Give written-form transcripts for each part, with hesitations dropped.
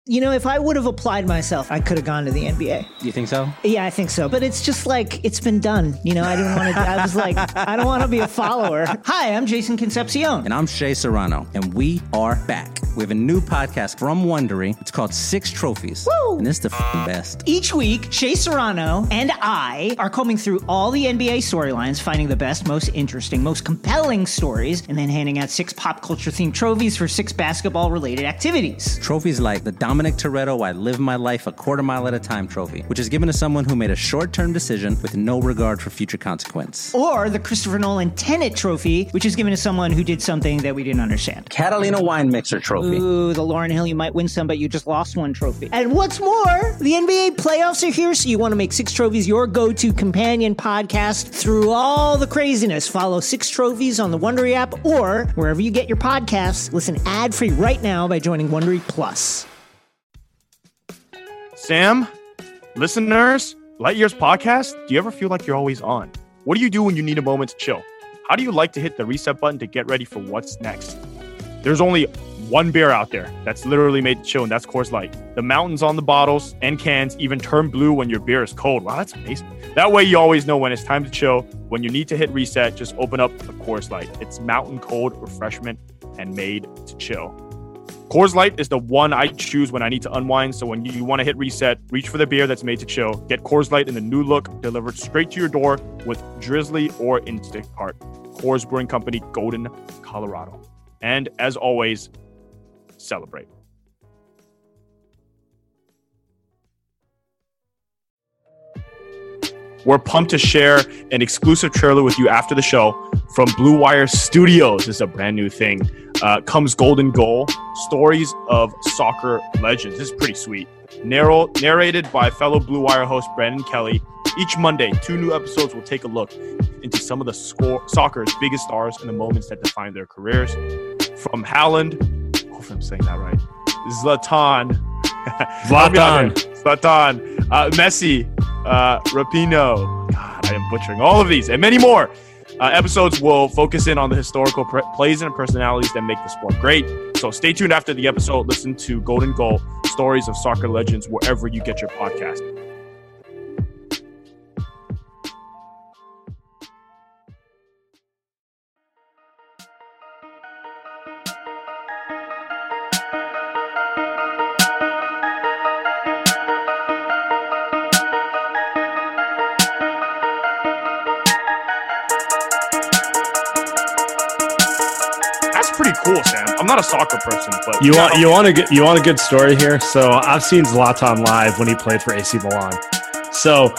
if I would have applied myself, I could have gone to the NBA. You think so? Yeah, I think so. But it's just like, it's been done. I didn't want to, I was like, I don't want to be a follower. Hi, I'm Jason Concepcion. And I'm Shea Serrano. And we are back. We have a new podcast from Wondery. It's called Six Trophies. Woo! And it's the best. Each week, Shea Serrano and I are combing through all the NBA storylines, finding the best, most interesting, most compelling stories, and then handing out 6 pop culture themed trophies for 6 basketball related activities. Trophies like the Dominic Toretto I Live My Life a Quarter Mile at a Time trophy, which is given to someone who made a short-term decision with no regard for future consequence. Or the Christopher Nolan Tenet trophy, which is given to someone who did something that we didn't understand. Catalina Wine Mixer trophy. Ooh, the Lauryn Hill, you might win some, but you just lost one trophy. And what's more, the NBA playoffs are here, so you want to make Six Trophies your go-to companion podcast through all the craziness. Follow Six Trophies on the Wondery app or wherever you get your podcasts. Listen ad-free right now by joining Wondery Plus. Sam, listeners, Light Years Podcast, do you ever feel like you're always on? What do you do when you need a moment to chill? How do you like to hit the reset button to get ready for what's next? There's only one beer out there that's literally made to chill, and that's Coors Light. The mountains on the bottles and cans even turn blue when your beer is cold. Wow, that's amazing. That way you always know when it's time to chill. When you need to hit reset, just open up a Coors Light. It's mountain cold refreshment and made to chill. Coors Light is the one I choose when I need to unwind. So when you want to hit reset, reach for the beer that's made to chill. Get Coors Light in the new look, delivered straight to your door with Drizzly or Instacart. Coors Brewing Company, Golden, Colorado. And as always, celebrate. We're pumped to share an exclusive trailer with you after the show from Blue Wire Studios. This is a brand new thing. Comes Golden Goal, stories of soccer legends. This is pretty sweet. Narrated by fellow Blue Wire host Brandon Kelly. Each Monday, 2 new episodes will take a look into some of the soccer's biggest stars and the moments that define their careers. From Haaland, hopefully I'm saying that right, Zlatan, Messi, Rapinoe. God, I am butchering all of these and many more. Episodes will focus in on the historical plays and personalities that make the sport great. So stay tuned after the episode. Listen to Golden Goal, stories of soccer legends, wherever you get your podcast. Pretty cool, Sam. I'm not a soccer person, but you want a good story here. So I've seen Zlatan live when he played for AC Milan. So,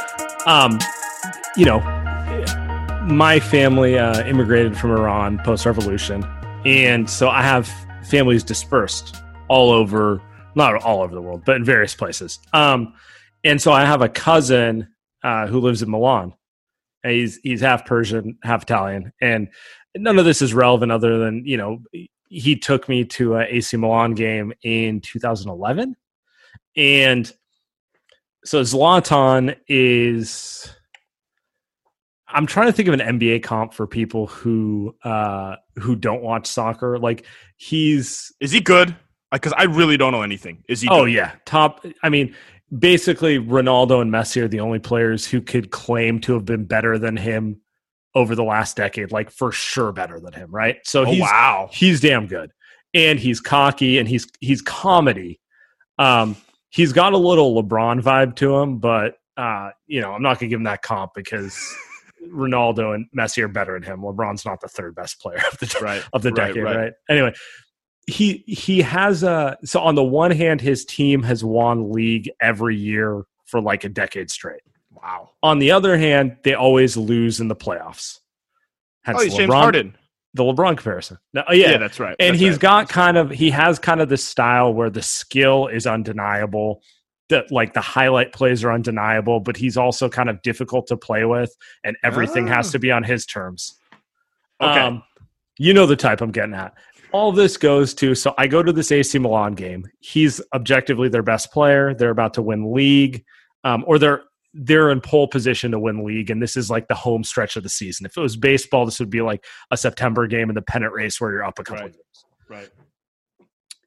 my family immigrated from Iran post-revolution, and so I have families dispersed all over, not all over the world, but in various places. And so I have a cousin who lives in Milan. And he's half Persian, half Italian, and none of this is relevant other than, he took me to an AC Milan game in 2011. And so Zlatan is, I'm trying to think of an NBA comp for people who don't watch soccer. Like is he good? Because I really don't know anything. Is he good? Oh yeah. Top. I mean, basically Ronaldo and Messi are the only players who could claim to have been better than him over the last decade, like for sure better than him, right? So he's damn good. And he's cocky and he's comedy. He's got a little LeBron vibe to him, but I'm not gonna give him that comp because Ronaldo and Messi are better than him. LeBron's not the third best player of the decade, right? Anyway, he has so on the one hand, his team has won league every year for like a decade straight. Wow. On the other hand, they always lose in the playoffs. He's James Harden. The LeBron comparison. No, yeah, that's right. And he has kind of this style where the skill is undeniable. The highlight plays are undeniable, but he's also kind of difficult to play with, and everything has to be on his terms. Okay. The type I'm getting at. All this goes to, so I go to this AC Milan game. He's objectively their best player. They're about to win league, or they're in pole position to win league, and this is like the home stretch of the season. If it was baseball, this would be like a September game in the pennant race where you're up a couple of games. Right.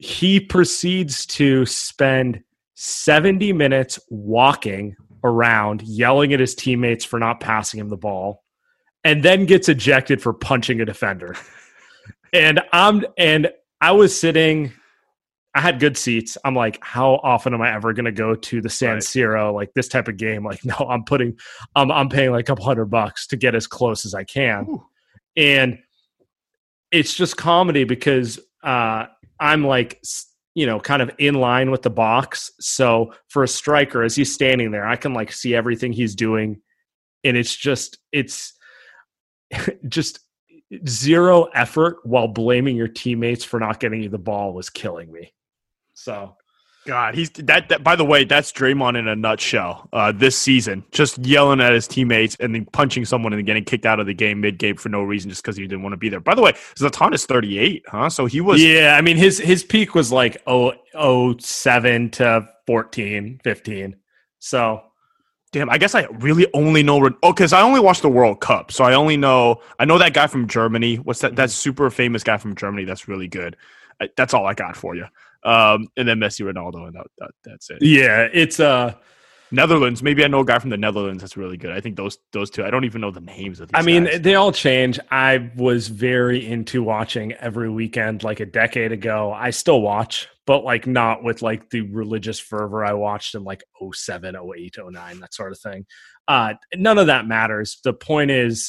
he proceeds to spend 70 minutes walking around, yelling at his teammates for not passing him the ball, and then gets ejected for punching a defender. And I was sitting, I had good seats. I'm like, how often am I ever going to go to the San Siro, like this type of game? Like, no, I'm paying like $200 to get as close as I can. Ooh. And it's just comedy because I'm like, kind of in line with the box. So for a striker, as he's standing there, I can like see everything he's doing. And it's just zero effort while blaming your teammates for not getting you the ball was killing me. So, God, he's that. By the way, that's Draymond in a nutshell. This season, just yelling at his teammates and then punching someone and getting kicked out of the game mid-game for no reason, just because he didn't want to be there. By the way, Zlatan is 38, huh? So he was. Yeah, I mean his peak was like 07 to 14, 15. So. Damn, I guess I really only know because I only watched the World Cup, so I know that guy from Germany. What's that? That super famous guy from Germany. That's really good. That's all I got for you. And then Messi, Ronaldo, and that's it. Yeah, it's Netherlands. Maybe I know a guy from the Netherlands that's really good. I think those two. I don't even know the names of these guys. They all change. I was very into watching every weekend like a decade ago. I still watch, but like not with like the religious fervor I watched in like 07, 08, 09, that sort of thing. None of that matters. The point is,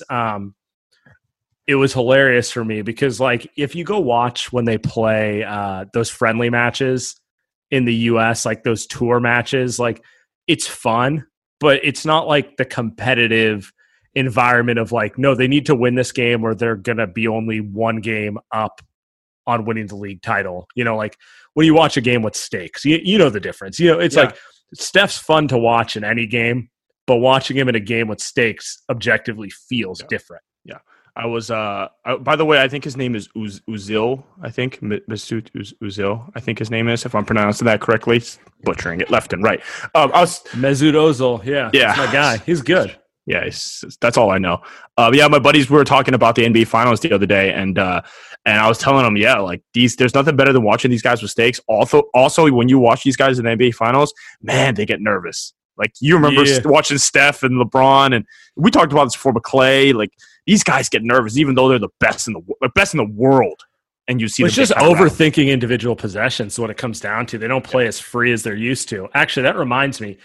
it was hilarious for me because like if you go watch when they play those friendly matches in the US, like those tour matches, like it's fun, but it's not like the competitive environment of like, no, they need to win this game or they're going to be only one game up on winning the league title. Like when you watch a game with stakes, you know the difference. It's like Steph's fun to watch in any game, but watching him in a game with stakes objectively feels different. Yeah. I was, by the way, I think his name is Uzil. I think Mesut Uzil. I think his name is, if I'm pronouncing that correctly, butchering it left and right. Mesut Ozil. Yeah. That's my guy. He's good. Yeah. That's all I know. My buddies were talking about the NBA finals the other day and I was telling them, like there's nothing better than watching these guys with stakes. Also when you watch these guys in the NBA finals, man, they get nervous. Like you remember watching Steph and LeBron, and we talked about this before, but Clay, like these guys get nervous even though they're the best in the world. And you see, it's just overthinking individual possessions. Is what it comes down to. They don't play as free as they're used to. Actually, that reminds me,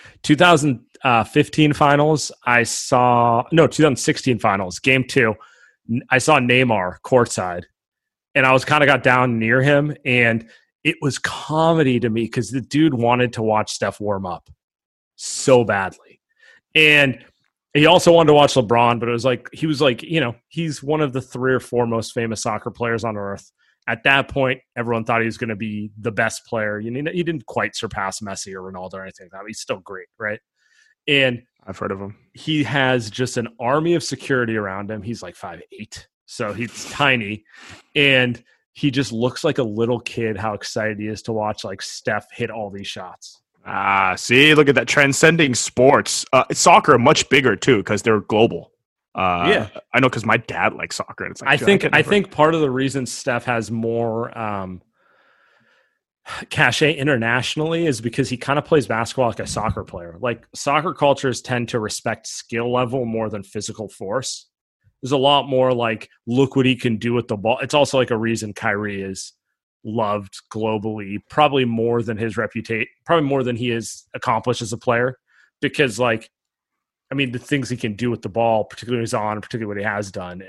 2015 finals. 2016 finals, game 2. I saw Neymar courtside, and I was kind of got down near him, and it was comedy to me because the dude wanted to watch Steph warm up so badly. And he also wanted to watch LeBron, but it was like, he was like, he's one of the 3 or 4 most famous soccer players on earth. At that point, everyone thought he was going to be the best player. He didn't quite surpass Messi or Ronaldo or anything like that. He's still great, right? And I've heard of him. He has just an army of security around him. He's like 5'8", so he's tiny. And he just looks like a little kid, how excited he is to watch like Steph hit all these shots. See, look at that, transcending sports. Soccer much bigger too because they're global. I know because my dad likes soccer. And it's like, I think part of the reason Steph has more cachet internationally is because he kind of plays basketball like a soccer player. Like soccer cultures tend to respect skill level more than physical force. There's a lot more like, look what he can do with the ball. It's also like a reason Kyrie is loved globally, probably more than his reputation, probably more than he has accomplished as a player, because like, I mean, the things he can do with the ball, particularly when he's on, particularly what he has done,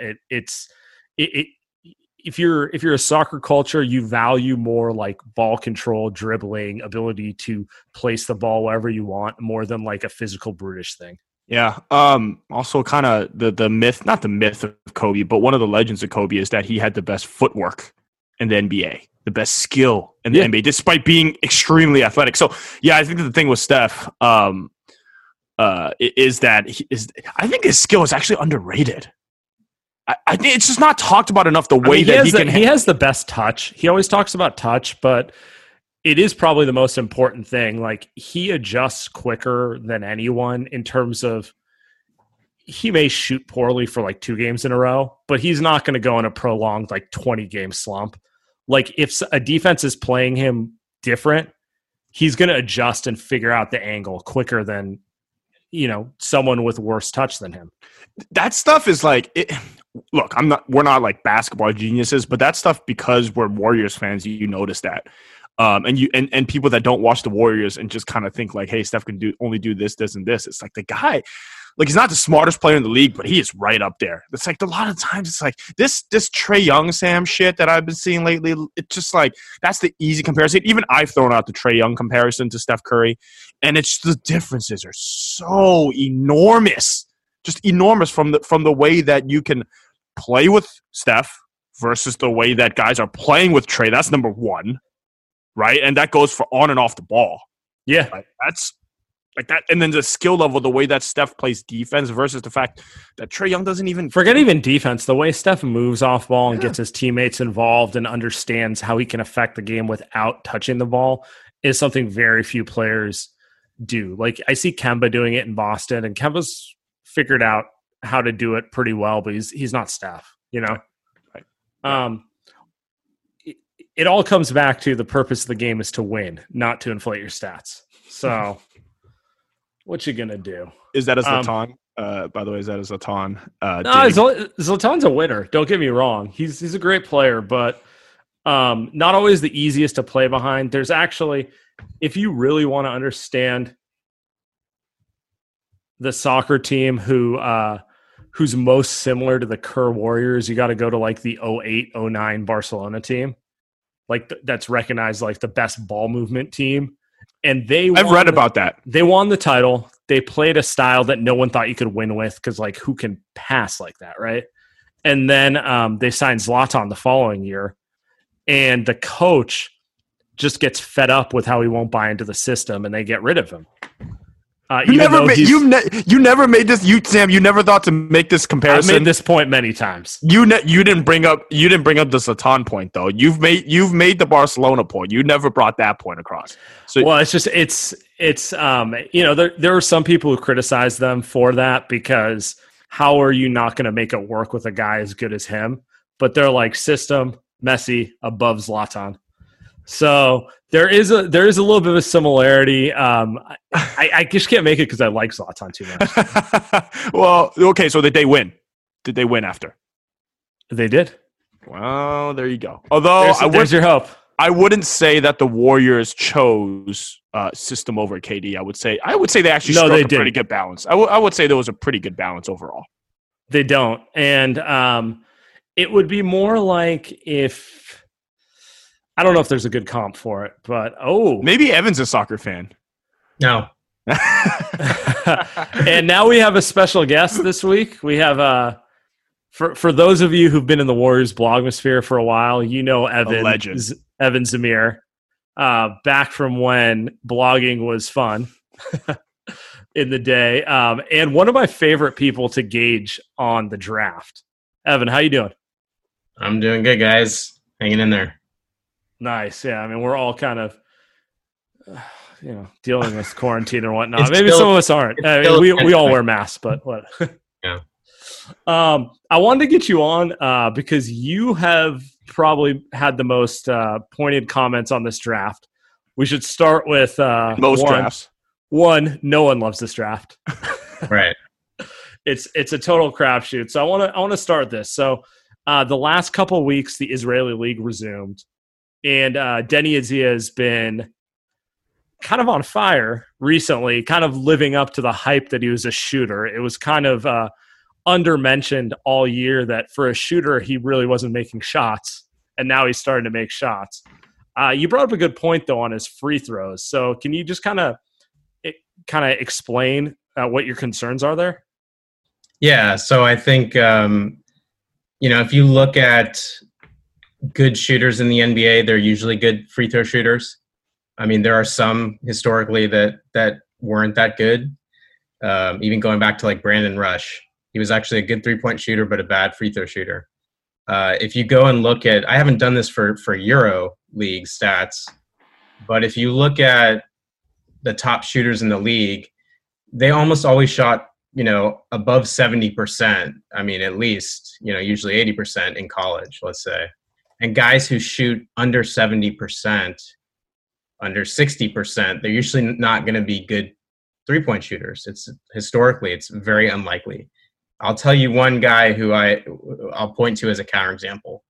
if you're a soccer culture, you value more like ball control, dribbling, ability to place the ball wherever you want, more than like a physical brutish thing. Yeah. Also kind of the myth, not the myth of Kobe, but one of the legends of Kobe is that he had the best footwork in the NBA, the best skill in the NBA, despite being extremely athletic. So yeah, I think that the thing with Steph, is that I think his skill is actually underrated. I think it's just not talked about enough. He has the best touch. He always talks about touch, but it is probably the most important thing. Like he adjusts quicker than anyone in terms of, he may shoot poorly for like 2 games in a row, but he's not going to go in a prolonged like 20 game slump. like if a defense is playing him different, he's going to adjust and figure out the angle quicker than, someone with worse touch than him. That stuff is like, look, we're not like basketball geniuses, but that stuff, because we're Warriors fans, you notice that. And people that don't watch the Warriors and just kind of think like, hey, Steph can only do this, this, and this. It's like the guy, like he's not the smartest player in the league, but he is right up there. It's like a lot of times it's like this Trae Young Sam shit that I've been seeing lately. It's just like that's the easy comparison. Even I've thrown out the Trae Young comparison to Steph Curry, and it's the differences are so enormous, just enormous from the way that you can play with Steph versus the way that guys are playing with Trae. That's number one. Right, and that goes for on and off the ball. Yeah, right? That's like that, and then the skill level, the way that Steph plays defense versus the fact that Trae Young doesn't even forget even defense. The way Steph moves off ball and gets his teammates involved and understands how he can affect the game without touching the ball is something very few players do. Like I see Kemba doing it in Boston, and Kemba's figured out how to do it pretty well, but he's not Steph, Right. It all comes back to the purpose of the game is to win, not to inflate your stats. So what you going to do? Is that a Zlatan? By the way, is that a Zlatan? No, Zlatan's a winner. Don't get me wrong. He's a great player, but not always the easiest to play behind. There's actually, if you really want to understand the soccer team who's most similar to the Kerr Warriors, you got to go to like the 08-09 Barcelona team. Like that's recognized like the best ball movement team. And I've read about that. They won the title. They played a style that no one thought you could win with because like who can pass like that, right? And then they signed Zlatan the following year. And the coach just gets fed up with how he won't buy into the system and they get rid of him. You never made this. Sam, you never thought to make this comparison. I've made this point many times. You didn't bring up the Zlatan point though. You've made the Barcelona point. You never brought that point across. So well, it's there are some people who criticize them for that because how are you not going to make it work with a guy as good as him? But they're like system Messi above Zlatan. So there is a little bit of a similarity. I just can't make it because I like Zlatan too much. Well, okay. So did they win? Did they win after? They did. Well, there you go. Although there's your hope. I wouldn't say that the Warriors chose system over KD. I would say they actually struck a pretty good balance. I would say there was a pretty good balance overall. They don't, and it would be more like if. I don't know if there's a good comp for it, but maybe Evan's a soccer fan. No. And now we have a special guest this week. We have for those of you who've been in the Warriors blogmosphere for a while, Evan, Evan Zamir, back from when blogging was fun in the day, and one of my favorite people to gauge on the draft. Evan, how you doing? I'm doing good, guys. Hanging in there. Nice. Yeah. I mean, we're all kind of, dealing with quarantine and whatnot. Maybe some of us aren't. We all wear masks, but what? Yeah. I wanted to get you on because you have probably had the most pointed comments on this draft. We should start with most drafts. One, no one loves this draft. Right. It's a total crapshoot. So I want to start this. So the last couple of weeks, the Israeli League resumed. And Deni Avdija has been kind of on fire recently, kind of living up to the hype that he was a shooter. It was kind of undermentioned all year that for a shooter, he really wasn't making shots. And now he's starting to make shots. You brought up a good point, though, on his free throws. So can you just kind of explain what your concerns are there? Yeah. So I think, if you look at good shooters in the NBA, they're usually good free throw shooters. I mean, there are some historically that weren't that good. Even going back to like Brandon Rush, he was actually a good 3-point shooter, but a bad free throw shooter. If you go and look at, I haven't done this for Euro League stats, but if you look at the top shooters in the league, they almost always shot, above 70%. I mean, at least, usually 80% in college, let's say. And guys who shoot under 70%, under 60%, they're usually not going to be good 3-point shooters. Historically, it's very unlikely. I'll tell you one guy who I'll point to as a counterexample.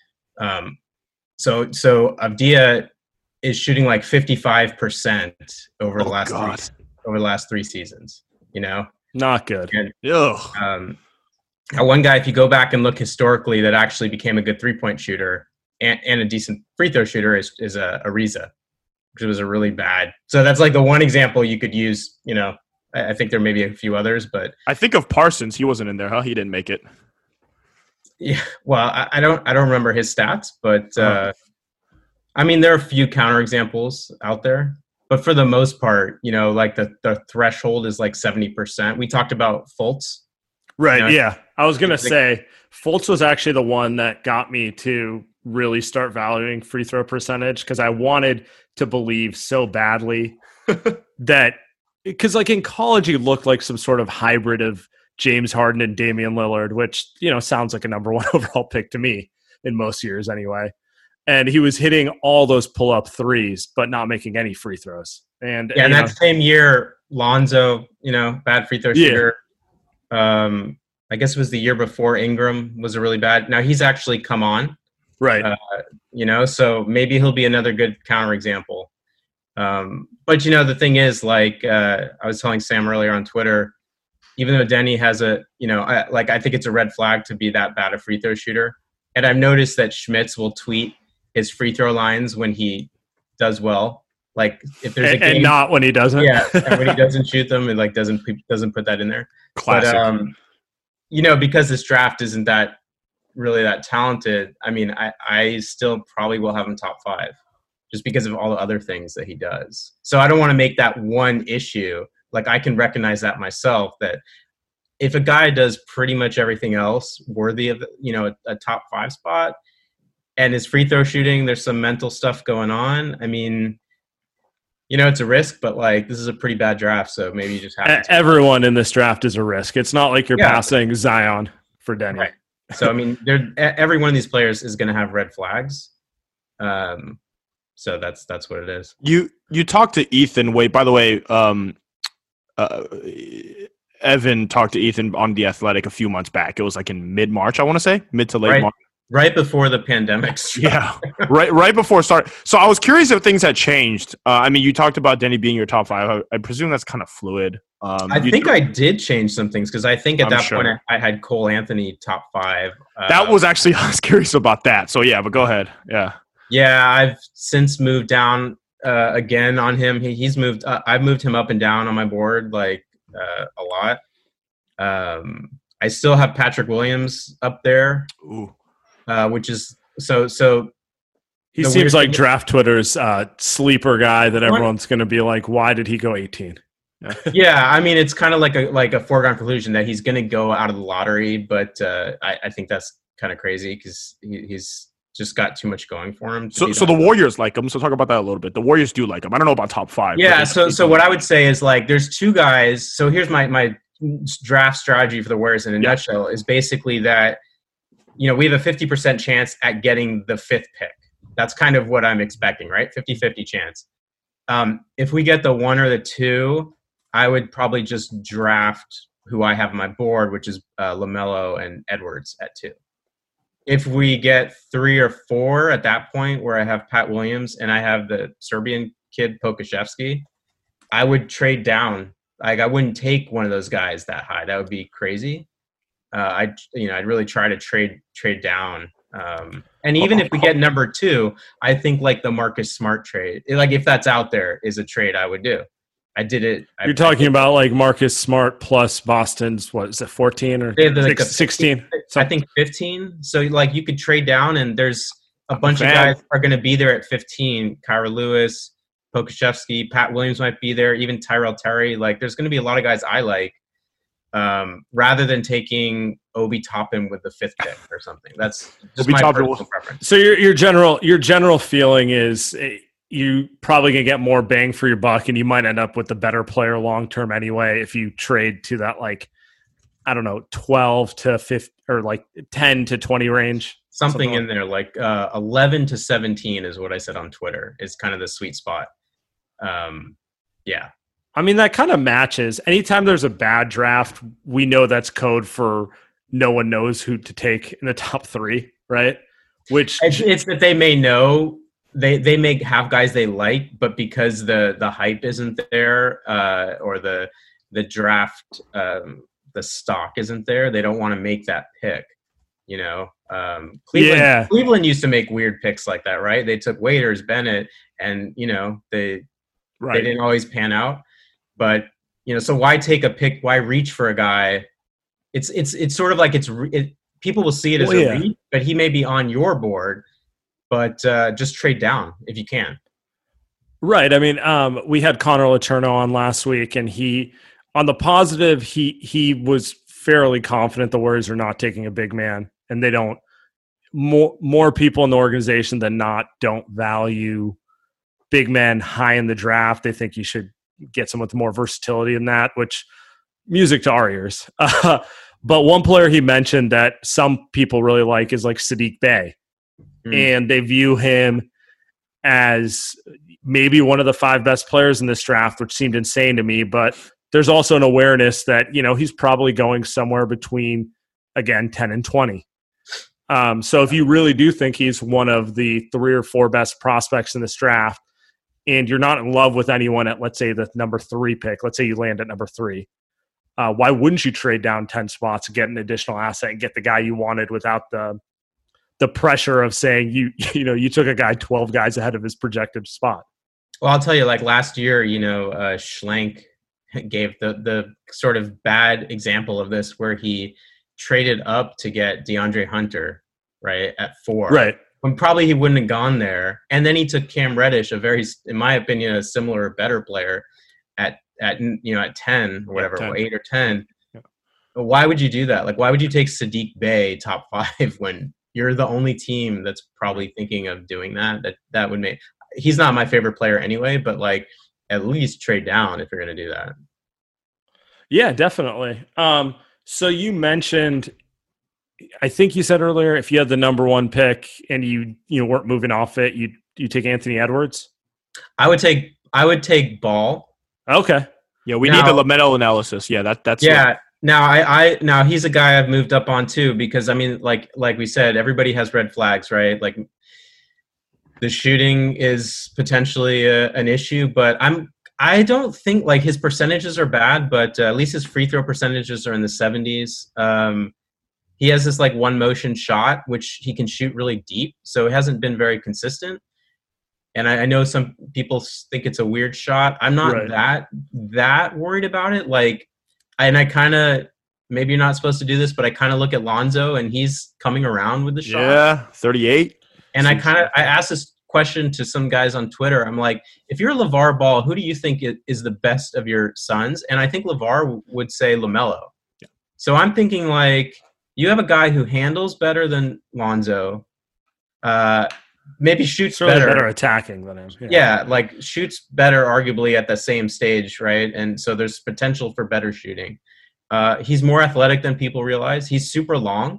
So Avdia is shooting like 55% over the last 3 seasons. You know, not good. And, one guy, if you go back and look historically, that actually became a good 3-point shooter and a decent free throw shooter is Ariza, which was a really bad. So that's like the one example you could use. You know, I think there may be a few others, but I think of Parsons. He wasn't in there, huh? He didn't make it. Yeah, well, I don't remember his stats, but I mean, there are a few counterexamples out there, but for the most part, you know, like the threshold is like 70%. We talked about Fultz. Right. You know? Yeah. I was going to say Fultz was actually the one that got me to really start valuing free throw percentage, because I wanted to believe so badly that, because like in college, he looked like some sort of hybrid of James Harden and Damian Lillard, which, you know, sounds like a number 1 overall pick to me in most years anyway. And he was hitting all those pull-up threes, but not making any free throws. And yeah, and that same year, Lonzo, you know, bad free throw shooter. I guess it was the year before Ingram was a really bad. Now he's actually come on. Right. You know, so maybe he'll be another good counterexample. But, you know, the thing is, like I was telling Sam earlier on Twitter, even though Denny has I think it's a red flag to be that bad a free throw shooter. And I've noticed that Schmitz will tweet his free throw lines when he does well. Like if there's a game, and not when he doesn't. Yeah, and when he doesn't shoot them, it like doesn't put that in there. Classic. But, you know, because this draft isn't that really that talented, I mean, I still probably will have him top 5 just because of all the other things that he does. So I don't want to make that one issue. Like I can recognize that myself, that if a guy does pretty much everything else worthy of, you know, a top 5 spot, and his free throw shooting, there's some mental stuff going on. I mean, you know, it's a risk, but like this is a pretty bad draft, so maybe you just have to. Everyone in this draft is a risk. It's not like you're passing Zion for Denny. Right. So I mean, every one of these players is going to have red flags. So that's what it is. You talked to Ethan. Wait, by the way, Evan talked to Ethan on The Athletic a few months back. It was like in mid-March, I want to say, mid to late March. Right before the pandemic started. Yeah, right before it started. So I was curious if things had changed. I mean, you talked about Denny being your top 5. I presume that's kind of fluid. I think I did change some things, because I think at that point I had Cole Anthony top 5. That was actually, I was curious about that. So yeah, but go ahead. Yeah. Yeah, I've since moved down again on him. He's moved. I've moved him up and down on my board like a lot. I still have Patrick Williams up there. Ooh. Which is so. He seems like draft Twitter's sleeper guy that everyone's going to be like, why did he go 18? Yeah, I mean, it's kind of like a foregone conclusion that he's going to go out of the lottery, but I think that's kind of crazy because he's just got too much going for him. So the Warriors like him. So talk about that a little bit. The Warriors do like him. I don't know about top 5. Yeah. So what I would say is like there's 2 guys. So here's my draft strategy for the Warriors in a nutshell is basically that, you know, we have a 50% chance at getting the 5th pick. That's kind of what I'm expecting, right? 50-50 chance. If we get the 1 or the 2, I would probably just draft who I have on my board, which is LaMelo and Edwards at 2. If we get 3 or 4 at that point where I have Pat Williams and I have the Serbian kid Pokusevski, I would trade down. Like I wouldn't take one of those guys that high. That would be crazy. I'd really try to trade down. And even if we get number 2, I think like the Marcus Smart trade, like if that's out there, is a trade I would do. I did it. You're talking about like Marcus Smart plus Boston's, what is it, 14 or 16? I think 15. So like you could trade down and there's a bunch of guys are going to be there at 15. Kyra Lewis, Pokusevski, Pat Williams might be there, even Tyrell Terry. Like there's going to be a lot of guys I like. Rather than taking Obi Toppin with the 5th pick or something. That's just my personal preference. So your general feeling is you probably gonna get more bang for your buck, and you might end up with the better player long term anyway if you trade to that like I don't know, 12 to 15 or like 10 to 20 range. Something in there, like 11 to 17 is what I said on Twitter. Is kind of the sweet spot. Yeah. I mean, that kind of matches. Anytime there's a bad draft, we know that's code for no one knows who to take in the top 3, right? Which it's that they may know they may have guys they like, but because the hype isn't there, or the draft the stock isn't there, they don't want to make that pick. You know, Cleveland used to make weird picks like that, right? They took Waiters, Bennett, and you know they didn't always pan out. But you know, so why take a pick? Why reach for a guy? It's sort of like people will see it as a reach, but he may be on your board. But just trade down if you can. Right. I mean, we had Connor Letourneau on last week, and on the positive, he was fairly confident the Warriors are not taking a big man, and they don't. More people in the organization than not don't value big men high in the draft. They think you should get someone with more versatility in that, which music to our ears. But one player he mentioned that some people really like is like Saddiq Bey. And they view him as maybe one of the 5 best players in this draft, which seemed insane to me. But there's also an awareness that, you know, he's probably going somewhere between, again, 10 and 20. So if you really do think he's one of the 3 or 4 best prospects in this draft, and you're not in love with anyone at, let's say, the number 3 pick, let's say you land at number 3, why wouldn't you trade down 10 spots and get an additional asset and get the guy you wanted without the pressure of saying you took a guy 12 guys ahead of his projected spot? Well, I'll tell you, like last year, you know, Schlenk gave the sort of bad example of this, where he traded up to get DeAndre Hunter, right, at 4. Right. When probably he wouldn't have gone there. And then he took Cam Reddish, a very, in my opinion, a similar, better player at 10 or whatever, 10. Or 8 or 10. Yeah. Why would you do that? Like, why would you take Saddiq Bey top 5 when you're the only team that's probably thinking of doing that? That would make – he's not my favorite player anyway, but, like, at least trade down if you're going to do that. Yeah, definitely. So you mentioned – I think you said earlier, if you had the number 1 pick and you weren't moving off it, you take Anthony Edwards? I would take Ball. Okay. Yeah, we need the LaMelo analysis. Yeah, that's yeah. Right. Now he's a guy I've moved up on too, because I mean, like we said, everybody has red flags, right? Like the shooting is potentially an issue, but I don't think like his percentages are bad, but at least his free throw percentages are in the 70s. He has this like one motion shot, which he can shoot really deep. So it hasn't been very consistent. And I know some people think it's a weird shot. I'm not that worried about it. Like, and I kind of, maybe you're not supposed to do this, but I kind of look at Lonzo and he's coming around with the shot. Yeah, 38. And I asked this question to some guys on Twitter. I'm like, if you're LeVar Ball, who do you think is the best of your sons? And I think LeVar would say LaMelo. Yeah. So I'm thinking like, you have a guy who handles better than Lonzo, maybe shoots better attacking than him. Yeah, like shoots better arguably at the same stage, right? And so there's potential for better shooting. He's more athletic than people realize. He's super long.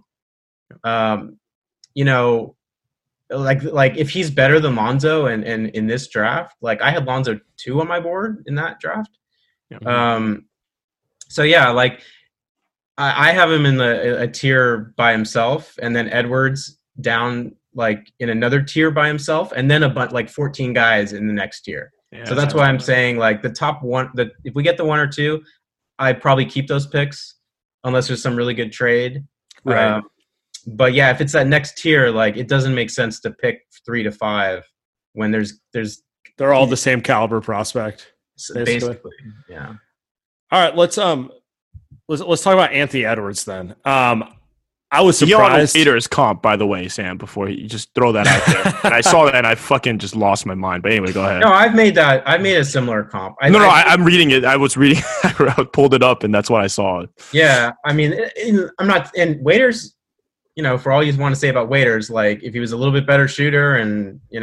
You know, like if he's better than Lonzo and in this draft, like I had Lonzo 2 on my board in that draft. Yeah. So yeah, like I have him in a tier by himself, and then Edwards down like in another tier by himself, and then like 14 guys in the next tier. Yeah, so that's why I'm saying like the top one, if we get the 1 or 2, I'd probably keep those picks unless there's some really good trade. Right. But yeah, if it's that next tier, like it doesn't make sense to pick 3 to 5 when they're all the same caliber prospect. Basically. Yeah. All right, let's talk about Anthony Edwards then. I was surprised. You're on the Waiters comp, by the way, Sam, before you just throw that out there. And I saw that and I fucking just lost my mind. But anyway, go ahead. No, I've made a similar comp. I'm reading it. I was reading, I pulled it up and that's what I saw. Yeah. I mean, I'm not, and Waiters, you know, for all you want to say about Waiters, like if he was a little bit better shooter and, he's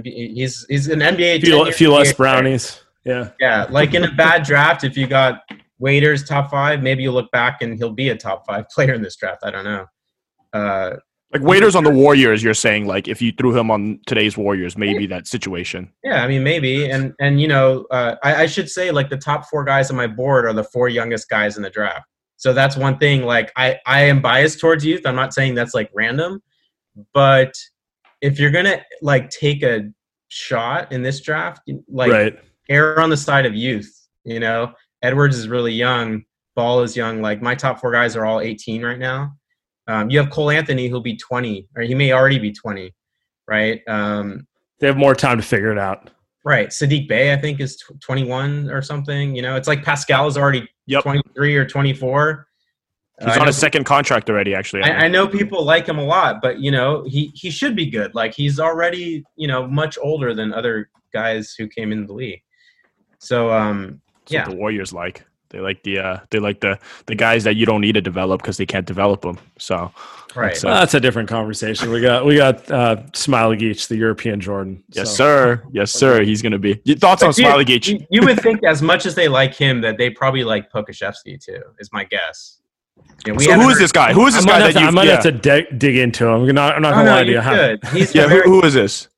an NBA. A few less brownies. Yeah. Yeah. Like in a bad draft, if you got, Waiters top 5. Maybe you look back and he'll be a top 5 player in this draft. I don't know. Like Waiters on the Warriors, you're saying like if you threw him on today's Warriors, maybe that situation. Yeah, I mean maybe, and I should say like the top 4 guys on my board are the 4 youngest guys in the draft. So that's one thing. Like I am biased towards youth. I'm not saying that's like random, but if you're gonna like take a shot in this draft, like err on the side of youth. Edwards is really young. Ball is young. Like my top 4 guys are all 18 right now. You have Cole Anthony, who'll be 20, or he may already be 20, right? They have more time to figure it out. Right. Sadiq Bey, I think, is 21 or something. It's like Pascal is already 23 or 24. He's on a second contract already, actually. I know people like him a lot, but, he should be good. Like, he's already, much older than other guys who came into the league. So, That's what the Warriors like. They like the guys that you don't need to develop because they can't develop them. So, right. That's a different conversation. We got Smiley Geach, the European Jordan. Yes, sir. Yes, sir. He's gonna be. Your thoughts on Smiley Geach? You would think as much as they like him that they probably like Pokusevski too. Is my guess. So who is this guy? Who is this guy? I might have to dig into him. I'm not gonna lie to you. He's who is this?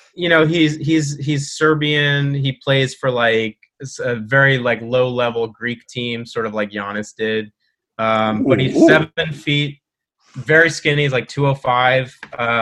He's Serbian. He plays for like a very like low level Greek team, sort of like Giannis did. But he's 7 feet, very skinny. He's like 205.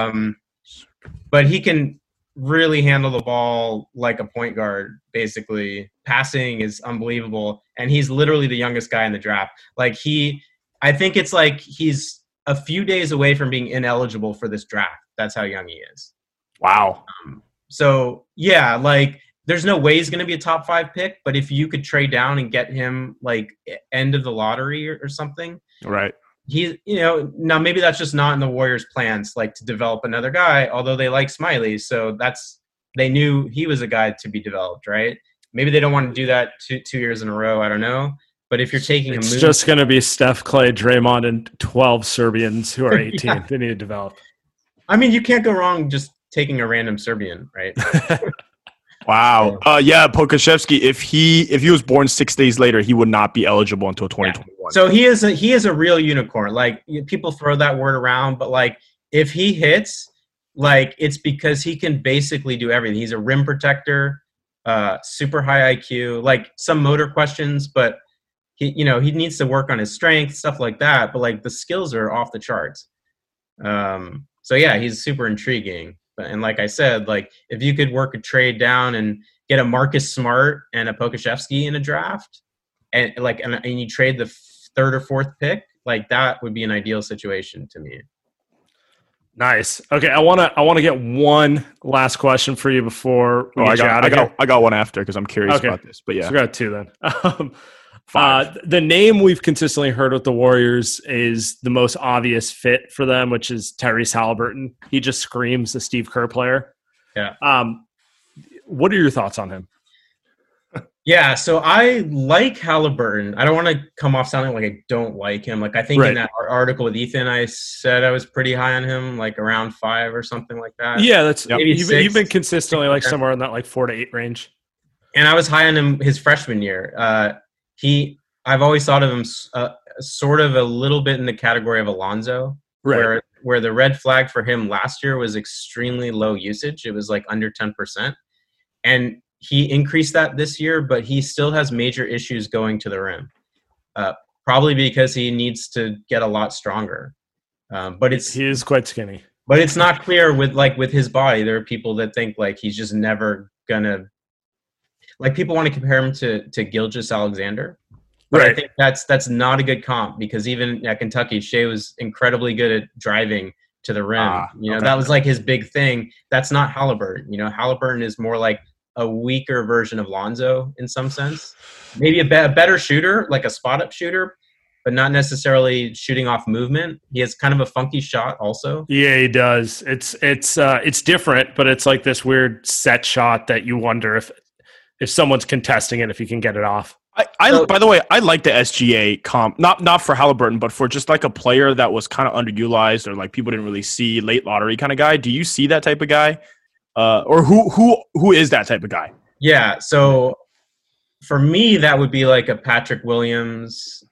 But he can really handle the ball like a point guard, basically. Passing is unbelievable. And he's literally the youngest guy in the draft. Like I think it's like he's a few days away from being ineligible for this draft. That's how young he is. Wow. So yeah, like there's no way he's going to be a top 5 pick, but if you could trade down and get him like end of the lottery or something, right? He's, now maybe that's just not in the Warriors' plans, like to develop another guy, although they like Smiley. So they knew he was a guy to be developed, right? Maybe they don't want to do that 2 years in a row. I don't know. But if you're taking it's just going to be Steph, Clay, Draymond, and 12 Serbians who are 18. Yeah. They need to develop. I mean, you can't go wrong just taking a random Serbian, right? Wow. Yeah, Pokusevski. If he was born 6 days later, he would not be eligible until 2021. Yeah. So he is a real unicorn. Like people throw that word around, but like if he hits, like it's because he can basically do everything. He's a rim protector, super high IQ, like some motor questions, but he needs to work on his strength, stuff like that. But like the skills are off the charts. So yeah, he's super intriguing. And like I said, like if you could work a trade down and get a Marcus Smart and a Pokusevski in a draft, and you trade the 3rd or 4th pick, like that would be an ideal situation to me. Nice. Okay, I want to get one last question for you before we I got one after because I'm curious about this. But yeah, so we got 2 then. The name we've consistently heard with the Warriors is the most obvious fit for them, which is Tyrese Halliburton. He just screams the Steve Kerr player. Yeah. What are your thoughts on him? Yeah, so I like Halliburton. I don't want to come off sounding like I don't like him. Like I think in that article with Ethan, I said I was pretty high on him, like around 5 or something like that. Yeah, that's maybe you've been consistently like somewhere in that like 4 to 8 range. And I was high on him his freshman year. I've always thought of him sort of a little bit in the category of Alonzo, right? Where the red flag for him last year was extremely low usage. It was like under 10%. And he increased that this year, but he still has major issues going to the rim, probably because he needs to get a lot stronger. But he is quite skinny. But it's not clear with his body. There are people that think like he's just never gonna. Like people want to compare him to Gilgeous-Alexander, but I think that's not a good comp because even at Kentucky, Shea was incredibly good at driving to the rim. That was like his big thing. That's not Halliburton. Halliburton is more like a weaker version of Lonzo in some sense. Maybe a better shooter, like a spot-up shooter, but not necessarily shooting off movement. He has kind of a funky shot also. Yeah, he does. It's different, but it's like this weird set shot that you wonder if someone's contesting it, if you can get it off. By the way, I like the SGA comp, not for Halliburton, but for just like a player that was kind of underutilized or like people didn't really see, late lottery kind of guy. Do you see that type of guy? Or who is that type of guy? Yeah, so for me, that would be like a Patrick Williams.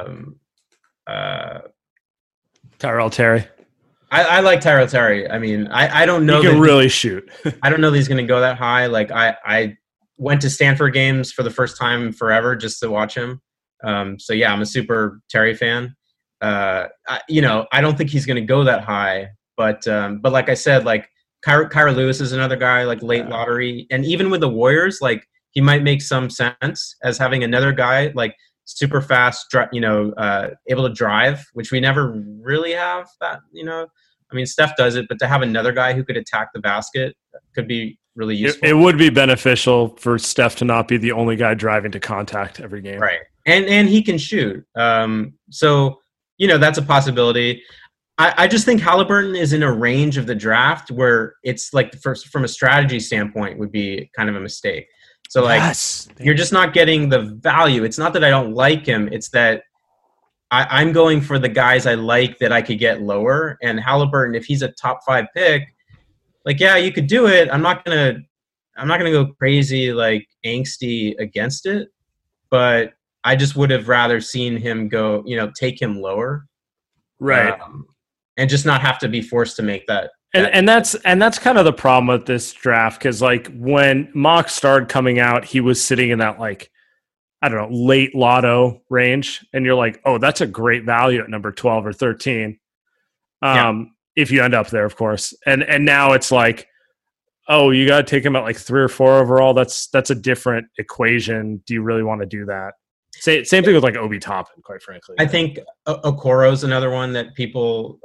Tyrell Terry. I like Tyrell Terry. I mean, I don't know. He can really shoot. I don't know that he's going to go that high. Like I went to Stanford games for the first time in forever just to watch him. So yeah, I'm a super Terry fan. I don't think he's going to go that high, but like I said, like Kyra Lewis is another guy, like late lottery, and even with the Warriors, like he might make some sense as having another guy like super fast, able to drive, which we never really have that. I mean, Steph does it, but to have another guy who could attack the basket could be really useful. It would be beneficial for Steph to not be the only guy driving to contact every game, right? And he can shoot. So that's a possibility. I just think Halliburton is in a range of the draft where it's like from a strategy standpoint would be kind of a mistake. So like you're just not getting the value. It's not that I don't like him. It's that I'm going for the guys I like that I could get lower. And Halliburton, if he's a top 5 pick, like, yeah, you could do it. I'm not gonna go crazy, like angsty against it, but I just would have rather seen him go, take him lower. Right. And just not have to be forced to make that. And that's kind of the problem with this draft, because like when Mock started coming out, he was sitting in that like, I don't know, late lotto range, and you're like, oh, that's a great value at number 12 or 13. If you end up there, of course. And now it's like, oh, you got to take him at like 3 or 4 overall. That's a different equation. Do you really want to do that? Same thing with like Obi Toppin, quite frankly. I think Okoro's another one that people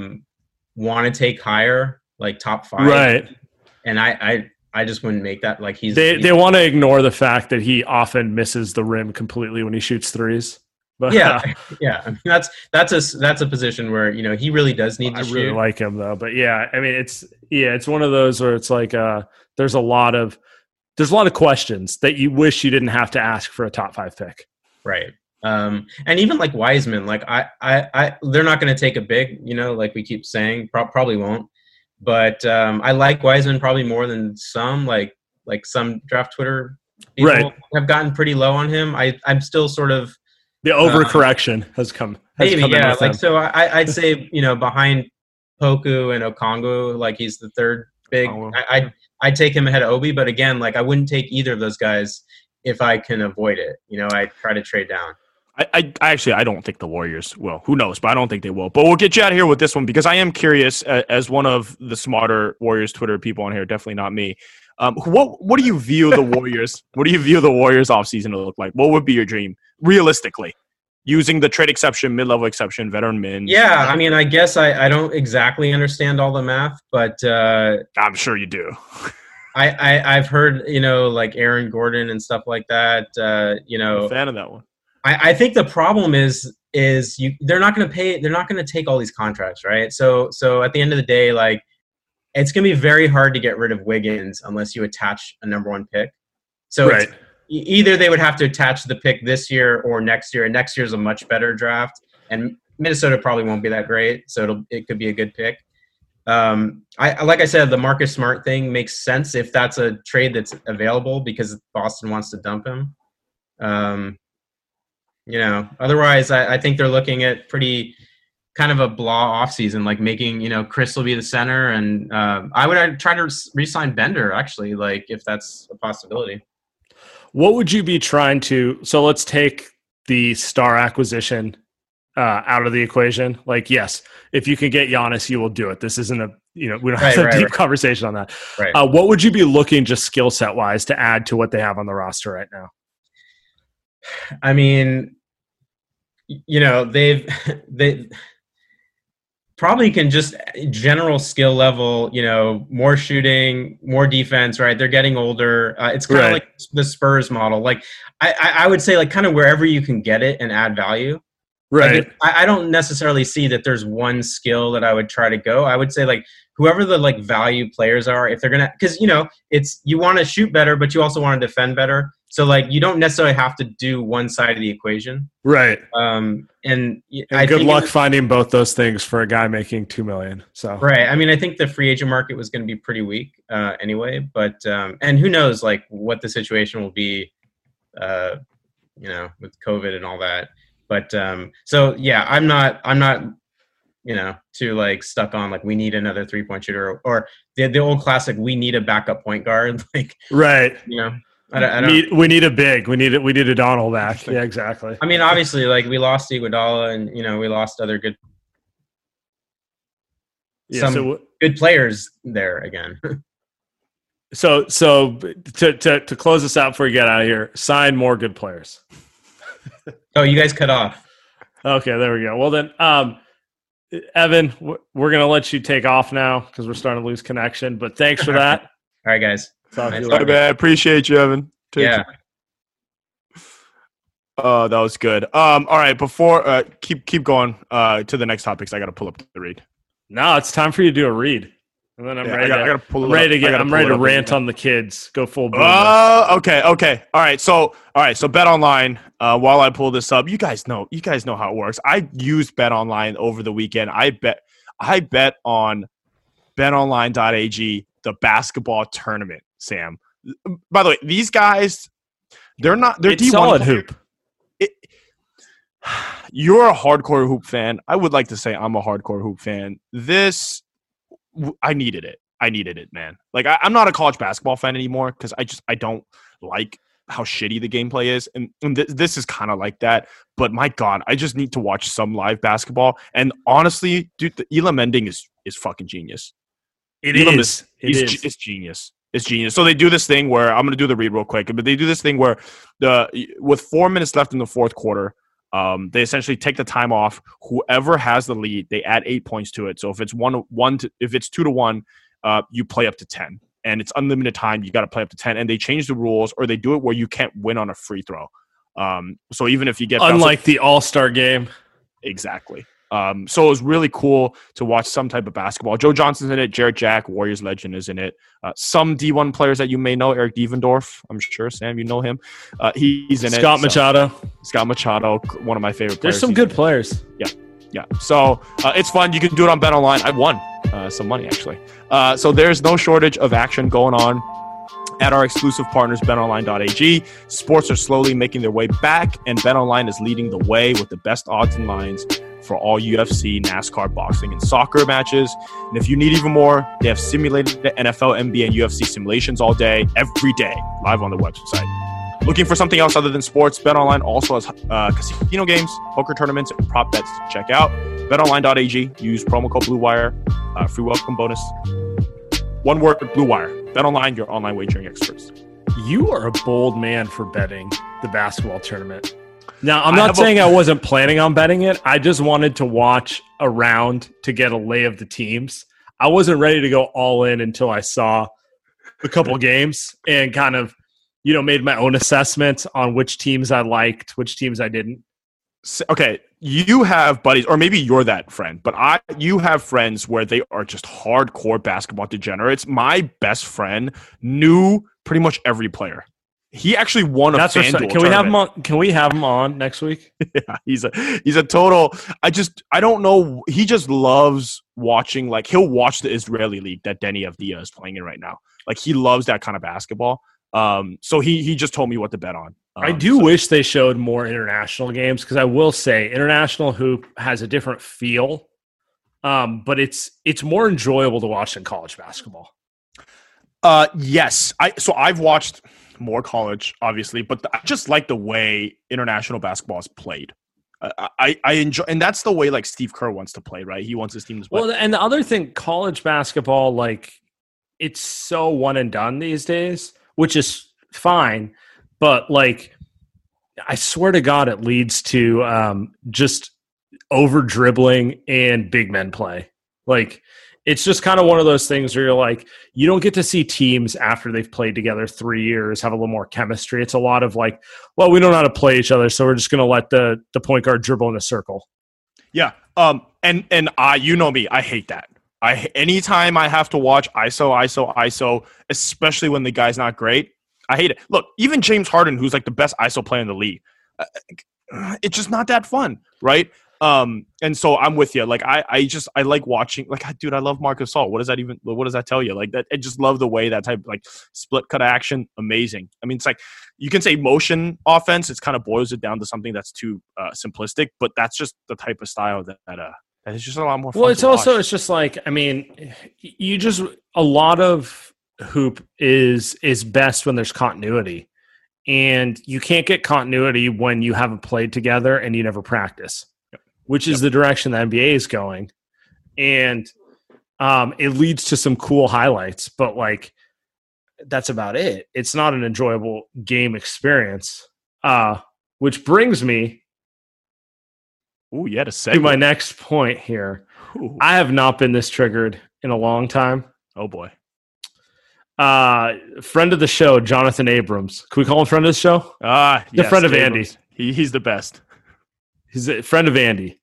want to take higher, like top 5. Right. And I just wouldn't make that. Like they want to ignore the fact that he often misses the rim completely when he shoots threes. But yeah. I mean, that's a position where he really does need to shoot. I really like him though, but yeah, I mean it's one of those where it's like there's a lot of questions that you wish you didn't have to ask for a top 5 pick. Right. And even like Wiseman, like I they're not going to take a big, like we keep saying, probably won't. But I like Wiseman probably more than some, like some draft Twitter people have gotten pretty low on him. I'm still sort of the overcorrection has come. Maybe, yeah. Like so, I'd say behind Poku and Okongwu, like he's the third big. I'd take him ahead of Obi, but again, like I wouldn't take either of those guys if I can avoid it. I try to trade down. I actually don't think the Warriors will. Who knows? But I don't think they will. But we'll get you out of here with this one because I am curious, as one of the smarter Warriors Twitter people on here, definitely not me. What do you view the Warriors? What do you view the Warriors offseason to look like? What would be your dream, realistically, using the trade exception, mid-level exception, veteran min? Yeah, I mean, I guess I don't exactly understand all the math, but I'm sure you do. I've heard like Aaron Gordon and stuff like that. I'm a fan of that one. I think the problem is they're not going to pay. They're not going to take all these contracts, right? So at the end of the day, like it's going to be very hard to get rid of Wiggins unless you attach a number 1 pick. So right. Either they would have to attach the pick this year or next year, and next year's a much better draft. And Minnesota probably won't be that great, so it could be a good pick. Like I said, the Marcus Smart thing makes sense if that's a trade that's available because Boston wants to dump him. Otherwise, I think they're looking at pretty kind of a blah offseason, like making, Chris will be the center. And I'd try to re-sign Bender, actually, like if that's a possibility. What would you be trying to – so let's take the star acquisition out of the equation. Like, yes, if you can get Giannis, you will do it. This isn't a – we don't have a deep conversation on that. Right. What would you be looking just skill set-wise to add to what they have on the roster right now? I mean, they probably can just general skill level, more shooting, more defense, right? They're getting older. It's kind of like the Spurs model. Like I would say like kind of wherever you can get it and add value. Right. Like I don't necessarily see that there's one skill that I would try to go. I would say like whoever the like value players are, if they're going to, because, it's, you want to shoot better, but you also want to defend better. So like you don't necessarily have to do one side of the equation. Right. And good luck finding both those things for a guy making $2 million. So right. I mean, I think the free agent market was going to be pretty weak anyway, but and who knows like what the situation will be with COVID and all that. But so yeah, I'm not too like stuck on like we need another 3-point shooter or the old classic we need a backup point guard like right. I don't we need a big. We need a Donald back. Yeah, exactly. I mean, obviously, like we lost Iguodala, and we lost other good, good players there again. So to close this out before we get out of here, sign more good players. Oh, you guys cut off. Okay, there we go. Well then, Evan, we're gonna let you take off now because we're starting to lose connection. But thanks for that. All right, guys. Talk to you Bye, later. man. Appreciate you, Evan. Yeah. That was good. All right, before keep going to the next topics, I got to pull up the read. No, it's time for you to do a read, and then I'm ready. I'm ready to rant on the kids. Go full boom. Okay. All right. So Bet Online. While I pull this up, you guys know how it works. I used Bet Online over the weekend. I bet on BetOnline.ag the basketball tournament. Sam. By the way, they're it's solid hoop. You're a hardcore hoop fan. I would like to say I'm a hardcore hoop fan. I needed it, man. Like I'm not a college basketball fan anymore because I don't like how shitty the gameplay is, and this is kind of like that. But my God, I just need to watch some live basketball. And honestly, dude, the Elam ending is fucking genius. It's genius. It's genius. So they do this thing where I'm going to do the read real quick, but they do this thing where with 4 minutes left in the fourth quarter, they essentially take the time off. Whoever has the lead, they add 8 points to it. So if it's 2-1, you play up to 10, and it's unlimited time. You got to play up to 10, and they change the rules, or they do it where you can't win on a free throw. So even if you get unlike the All-Star game, exactly. So it was really cool to watch some type of basketball. Joe Johnson's in it. Jarrett Jack, Warriors legend, is in it. Some D1 players that you may know, Eric Devendorf. I'm sure, Sam, you know him. He's in Scott Machado, one of my favorite players. There's some good players. Yeah. So it's fun. You can do it on Bet Online. I won some money, actually. So there's no shortage of action going on at our exclusive partners, BetOnline.ag. Sports are slowly making their way back, and BetOnline is leading the way with the best odds and lines for all UFC, NASCAR, boxing, and soccer matches. And if you need even more, they have simulated NFL, NBA, and UFC simulations all day, every day, live on the website. Looking for something else other than sports? BetOnline also has casino games, poker tournaments, and prop bets to check out. BetOnline.ag. Use promo code BlueWire. Free welcome bonus. One word, Blue Wire. BetOnline, your online wagering experts. You are a bold man for betting the basketball tournament. Now, I'm not saying I wasn't planning on betting it. I just wanted to watch a round to get a lay of the teams. I wasn't ready to go all in until I saw a couple games and kind of, made my own assessment on which teams I liked, which teams I didn't. Okay, you have buddies, or maybe you're that friend, but you have friends where they are just hardcore basketball degenerates. My best friend knew pretty much every player. He actually won a FanDuel Can we have him on? Can we have him on next week? Yeah, he's a total. I don't know. He just loves watching. Like he'll watch the Israeli league that Denny Avdia is playing in right now. Like he loves that kind of basketball. So he just told me what to bet on. I wish they showed more international games because I will say international hoop has a different feel, but it's more enjoyable to watch than college basketball. Yes. I've watched more college, obviously, but I just like the way international basketball is played. I enjoy, and that's the way like Steve Kerr wants to play, right? He wants his team to play. Well, and the other thing, college basketball, like it's so one and done these days, which is fine, but like I swear to God, it leads to just over dribbling and big men play. Like it's just kind of one of those things where you're like, you don't get to see teams after they've played together 3 years have a little more chemistry. It's a lot of like, well, we don't know how to play each other, so we're just going to let the point guard dribble in a circle. Yeah. And you know me, I hate that. Anytime I have to watch ISO, especially when the guy's not great, I hate it. Look, even James Harden, who's like the best ISO player in the league, it's just not that fun, right? And so I'm with you. Like I like watching. Like, dude, I love Marc Gasol. What does that tell you? Like that, I just love the way that type of like split cut action. Amazing. I mean, it's like you can say motion offense. It's kind of boils it down to something that's too simplistic, but that's just the type of style that is just a lot more fun. Well, it's just like, I mean, a lot of hoop is best when there's continuity. And you can't get continuity when you haven't played together and you never practice, which is the direction the NBA is going. And it leads to some cool highlights, but like that's about it. It's not an enjoyable game experience, which brings me to my next point here. Ooh. I have not been this triggered in a long time. Oh, boy. Friend of the show, Jonathan Abrams. Can we call him friend of the show? Yes, friend of Abrams. Andy. He's the best. He's a friend of Andy.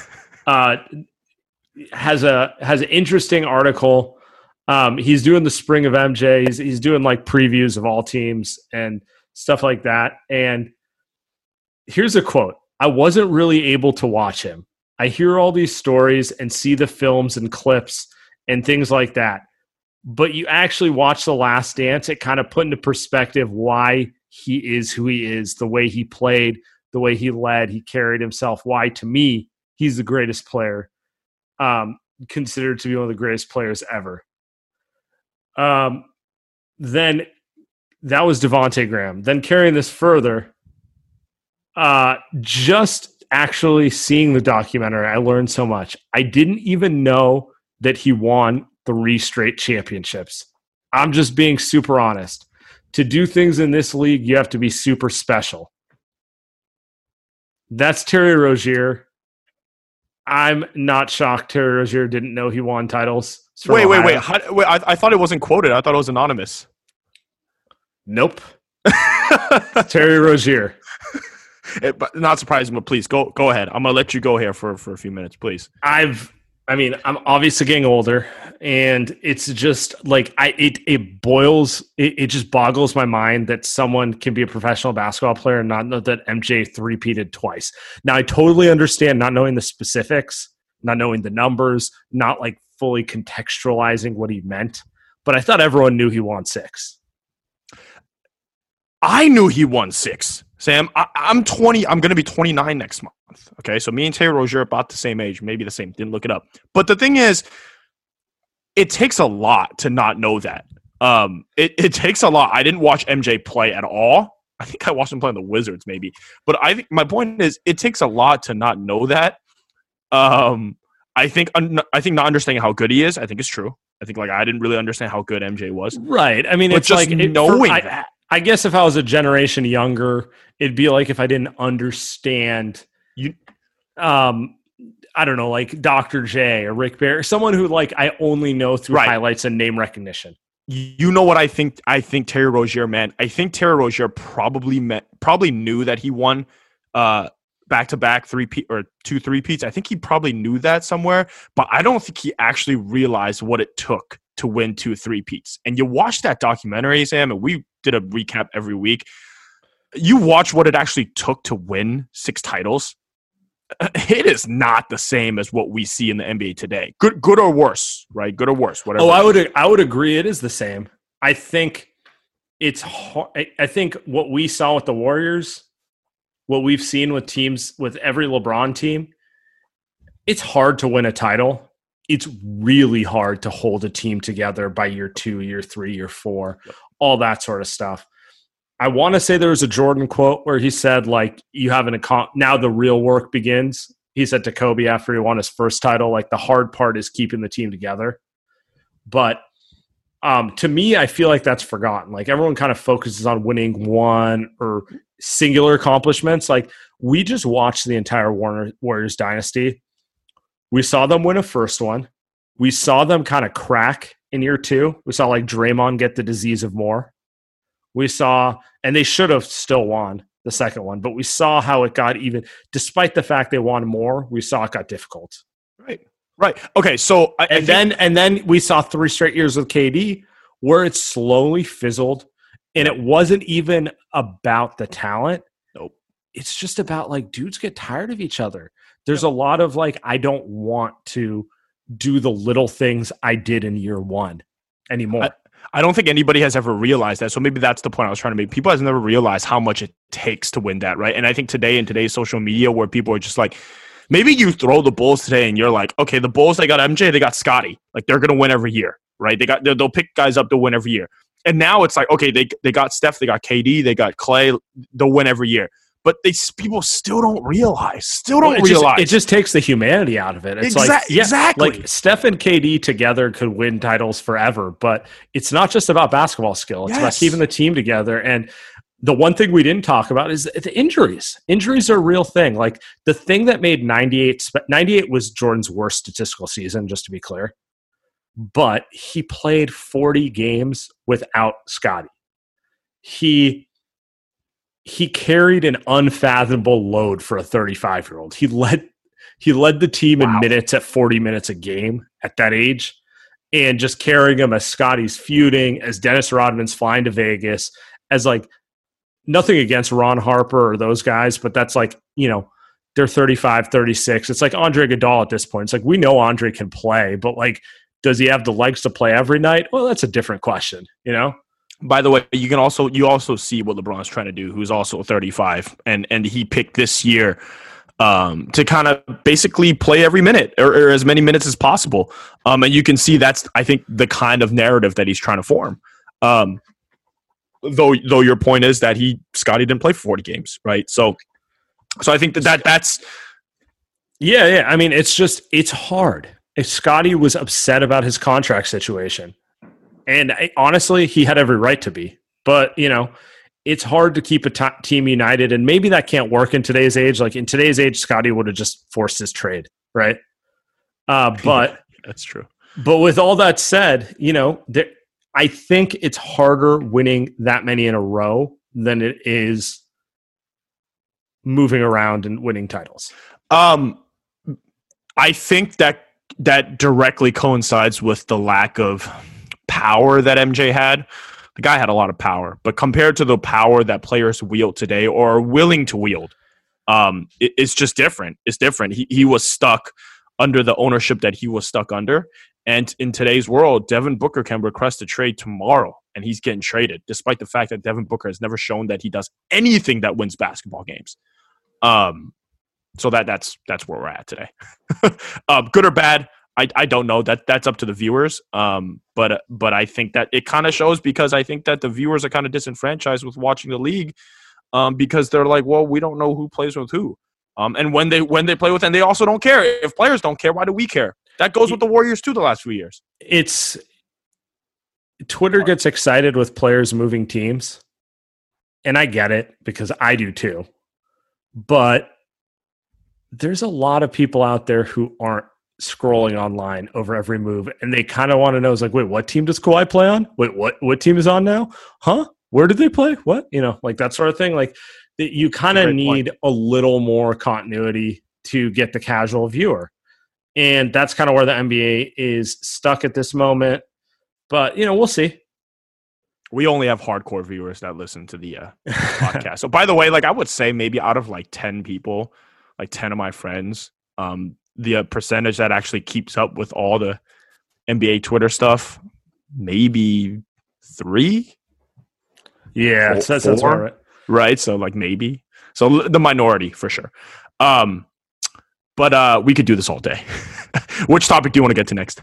Has an interesting article. He's doing the spring of MJ. He's doing like previews of all teams and stuff like that. And here's a quote. I wasn't really able to watch him. I hear all these stories and see the films and clips and things like that. But you actually watch The Last Dance, it kind of put into perspective why he is who he is, the way he played, the way he led, he carried himself, why, to me, he's the greatest player, considered to be one of the greatest players ever. Then that was Devontae Graham. Then carrying this further, just actually seeing the documentary, I learned so much. I didn't even know that he won 3 straight championships. I'm just being super honest. To do things in this league, you have to be super special. That's Terry Rozier. I'm not shocked Terry Rozier didn't know he won titles. Wait. I thought it wasn't quoted. I thought it was anonymous. Nope. Terry Rozier. But not surprising, but please go ahead. I'm gonna let you go here for a few minutes, please. I'm obviously getting older, and it's just like it just boggles my mind that someone can be a professional basketball player and not know that MJ three-peated twice. Now, I totally understand not knowing the specifics, not knowing the numbers, not like fully contextualizing what he meant, but I thought everyone knew he won 6. I knew he won 6. Sam, I'm 20. I'm going to be 29 next month. Okay, so me and Terry Rozier are about the same age, maybe the same. Didn't look it up. But the thing is, it takes a lot to not know that. It takes a lot. I didn't watch MJ play at all. I think I watched him play on the Wizards, maybe. But I think my point is, it takes a lot to not know that. I think not understanding how good he is, I think is true. I think like I didn't really understand how good MJ was. Right. I mean, but it's just like knowing that. I guess if I was a generation younger, it'd be like if I didn't understand I don't know, like Dr. J or Rick Barry, someone who like I only know through highlights and name recognition. You know what I think? I think Terry Rozier, man. I think Terry Rozier probably knew that he won back-to-back 2 3-peats. I think he probably knew that somewhere, but I don't think he actually realized what it took to win 2 3-peats. And you watch that documentary, Sam, and we did a recap every week. You watch what it actually took to win 6 titles. It is not the same as what we see in the NBA today. Good or worse, right? Good or worse, whatever. Oh, I would agree. It is the same. I think it's hard. I think what we saw with the Warriors, what we've seen with teams, with every LeBron team, it's hard to win a title. It's really hard to hold a team together by year 2, year 3, year 4, all that sort of stuff. I want to say there was a Jordan quote where he said, like, you have now the real work begins. He said to Kobe after he won his first title, like, the hard part is keeping the team together. But to me, I feel like that's forgotten. Like, everyone kind of focuses on winning one or singular accomplishments. Like, we just watched the entire Warriors dynasty. We saw them win a first one. We saw them kind of crack in year 2. We saw, like, Draymond get the disease of more. We saw, and they should have still won the second one, but we saw how it got even, despite the fact they won more, we saw it got difficult. Right. Okay, so and then we saw 3 straight years with KD where it slowly fizzled, and it wasn't even about the talent. Nope. It's just about, like, dudes get tired of each other. There's a lot of like, I don't want to do the little things I did in year one anymore. I don't think anybody has ever realized that. So maybe that's the point I was trying to make. People has never realized how much it takes to win that, right? And I think today in today's social media where people are just like, maybe you throw the Bulls today and you're like, okay, the Bulls, they got MJ, they got Scotty. Like they're going to win every year, right? They'll pick guys up to win every year. And now it's like, okay, they got Steph, they got KD, they got Clay, they'll win every year. But people still don't realize. It just takes the humanity out of it. It's exactly. Like Steph and KD together could win titles forever, but it's not just about basketball skill. It's about keeping the team together. And the one thing we didn't talk about is the injuries. Injuries are a real thing. Like the thing that made 98 was Jordan's worst statistical season, just to be clear. But he played 40 games without Scotty. He carried an unfathomable load for a 35-year-old. He led the team in minutes at 40 minutes a game at that age, and just carrying him as Scotty's feuding, as Dennis Rodman's flying to Vegas, as like nothing against Ron Harper or those guys, but that's like, they're 35, 36. It's like Andre Iguodala at this point. It's like, we know Andre can play, but like, does he have the legs to play every night? Well, that's a different question, By the way, you also see what LeBron's trying to do, who's also 35, and he picked this year to kind of basically play every minute or as many minutes as possible. And you can see that's, I think, the kind of narrative that he's trying to form. Though your point is that Scotty didn't play for 40 games, right? So I think that's yeah. I mean, it's hard. If Scotty was upset about his contract situation. And honestly, he had every right to be. But, it's hard to keep a team united. And maybe that can't work in today's age. Like in today's age, Scotty would have just forced his trade, right? But that's true. But with all that said, I think it's harder winning that many in a row than it is moving around and winning titles. I think that directly coincides with the lack of power that MJ had. The guy had a lot of power, but compared to the power that players wield today or are willing to wield, it's just different. It's different. He was stuck under the ownership that he was stuck under. And in today's world, Devin Booker can request a trade tomorrow and he's getting traded, despite the fact that Devin Booker has never shown that he does anything that wins basketball games. So that's where we're at today. Good or bad, I don't know. That's up to the viewers. But I think that it kind of shows, because I think that the viewers are kind of disenfranchised with watching the league, because they're like, well, we don't know who plays with who. And when they play with, and they also don't care. If players don't care, why do we care? That goes with the Warriors too the last few years. Twitter gets excited with players moving teams, and I get it because I do too. But there's a lot of people out there who aren't scrolling online over every move, and they kind of want to know, is like, wait, what team does Kawhi play on? Wait, what team is on now? Huh? Where did they play? What? Like that sort of thing. Like you kind of need a little more continuity to get the casual viewer. And that's kind of where the NBA is stuck at this moment. But, we'll see. We only have hardcore viewers that listen to the podcast. So, by the way, like I would say maybe out of like 10 people, like 10 of my friends, the percentage that actually keeps up with all the NBA Twitter stuff, maybe 3? Yeah, that sounds about right. Right, so like maybe. So the minority for sure. But we could do this all day. Which topic do you want to get to next?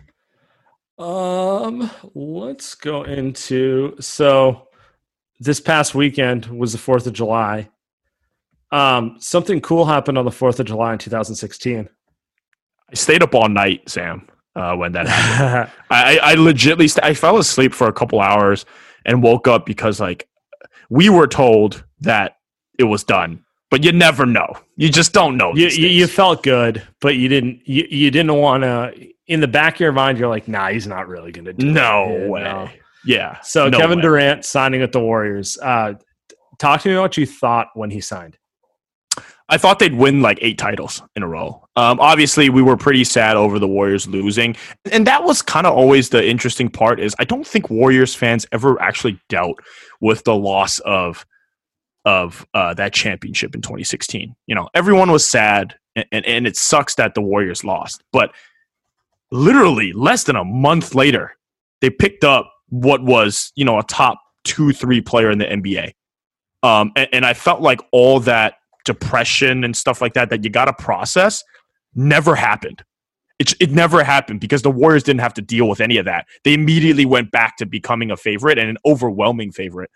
Let's go into, so this past weekend was the 4th of July. Something cool happened on the 4th of July in 2016. I stayed up all night, Sam, when that happened. I legitimately I fell asleep for a couple hours and woke up because like we were told that it was done. But you never know. You just don't know. You felt good, but you didn't want to. In the back of your mind, you're like, nah, he's not really going to do it. No way. No. Yeah. So Kevin Durant signing with the Warriors. Talk to me about what you thought when he signed. I thought they'd win like 8 titles in a row. Obviously, we were pretty sad over the Warriors losing. And that was kind of always the interesting part, is I don't think Warriors fans ever actually dealt with the loss of that championship in 2016. Everyone was sad and it sucks that the Warriors lost. But literally less than a month later, they picked up what was, a top 2-3 player in the NBA. And I felt like all that depression and stuff like that you got to process never happened. It never happened because the Warriors didn't have to deal with any of that. They immediately went back to becoming a favorite and an overwhelming favorite.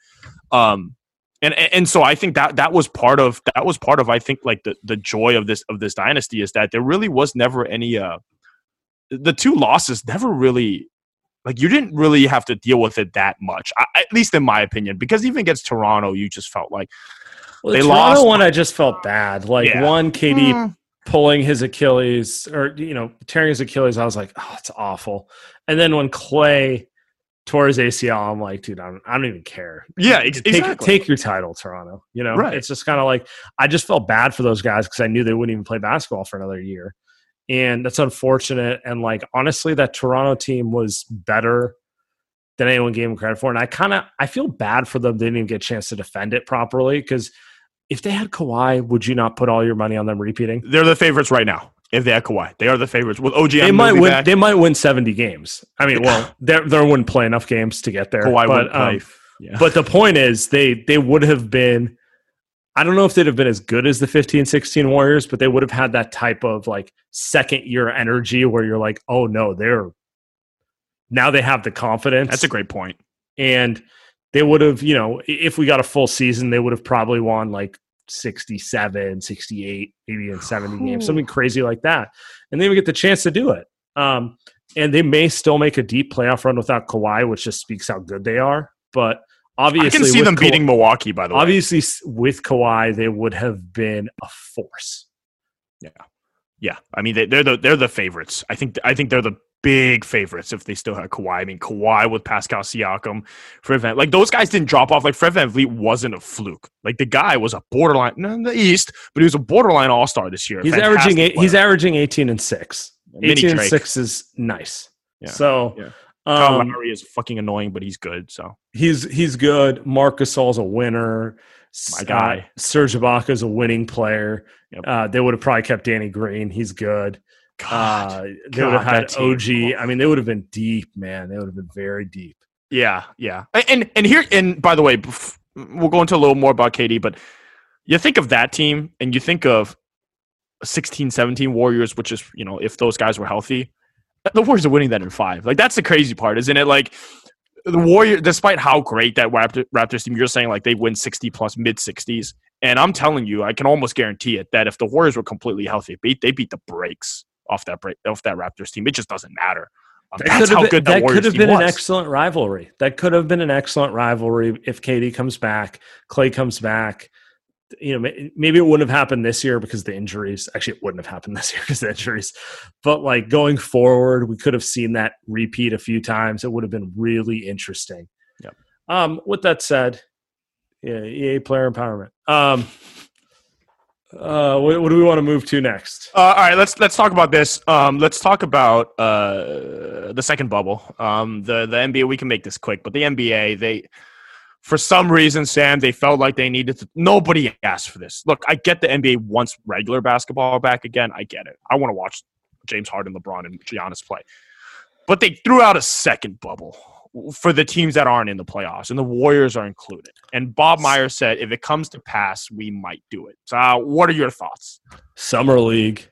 And so I think that was part of I think like the joy of this dynasty is that there really was never any the two losses never really, like, you didn't really have to deal with it that much, at least in my opinion, because even against Toronto, you just felt like they Toronto lost. One, I just felt bad. Like one, KD pulling his Achilles or, tearing his Achilles, I was like, oh, it's awful. And then when Clay tore his ACL, I'm like, dude, I don't even care. Yeah, exactly. Take your title, Toronto. Right. It's just kind of like, I just felt bad for those guys because I knew they wouldn't even play basketball for another year. And that's unfortunate. And like, honestly, that Toronto team was better than anyone gave them credit for. And I feel bad for them. They didn't even get a chance to defend it properly. Because if they had Kawhi, would you not put all your money on them repeating? They're the favorites right now. If they had Kawhi, they are the favorites. With OG, they might win. Back. They might win 70 games. I mean, well, they wouldn't play enough games to get there. Kawhi wouldn't play. Yeah. But the point is, they would have been. I don't know if they'd have been as good as the 15-16 Warriors, but they would have had that type of like second year energy where you're like, oh no, now they have the confidence. That's a great point. And they would have, if we got a full season, they would have probably won like 67, 68, maybe in 70 games, something crazy like that. And they would get the chance to do it. And they may still make a deep playoff run without Kawhi, which just speaks how good they are. But obviously, I can see them beating Milwaukee, by the way. Obviously, with Kawhi, they would have been a force. Yeah. I mean, they're the favorites. I think they're the big favorites if they still had Kawhi. I mean, Kawhi with Pascal Siakam, Fred VanVleet. Like, those guys didn't drop off. Like, Fred VanVleet wasn't a fluke. Like, the guy was a borderline, not in the East, but he was a borderline all-star this year. He's averaging 18 and 6. 18 and 6 is nice. Yeah. So. Yeah. Kyle Lowry is fucking annoying, but he's good. So he's good. Marc Gasol's a winner. My guy. Serge Ibaka is a winning player. Yep. They would have probably kept Danny Green. He's good. They would have had OG. I mean, they would have been deep, man. They would have been very deep. Yeah. And by the way, we'll go into a little more about KD, but you think of that team and you think of 16-17 Warriors, which is, if those guys were healthy, the Warriors are winning that in 5. Like, that's the crazy part, isn't it? Like, the Warriors, despite how great that Raptors team, you're saying like they win 60 plus mid 60s. And I'm telling you, I can almost guarantee it that if the Warriors were completely healthy, they beat the brakes off that Raptors team. It just doesn't matter. That's how good that Warriors team was. That could have been an excellent rivalry. That could have been an excellent rivalry if KD comes back, Clay comes back. Maybe it wouldn't have happened this year because of the injuries. Actually, it wouldn't have happened this year because of the injuries. But like going forward, we could have seen that repeat a few times. It would have been really interesting. Yep. With that said, EA player empowerment. What do we want to move to next? All right, let's talk about this. Let's talk about the second bubble. The NBA. We can make this quick, but the NBA, for some reason, Sam, they felt like they needed to. Nobody asked for this. Look, I get the NBA wants regular basketball back again. I get it. I want to watch James Harden, LeBron, and Giannis play. But they threw out a second bubble for the teams that aren't in the playoffs, and the Warriors are included. And Bob Myers said, if it comes to pass, we might do it. So what are your thoughts? Summer League.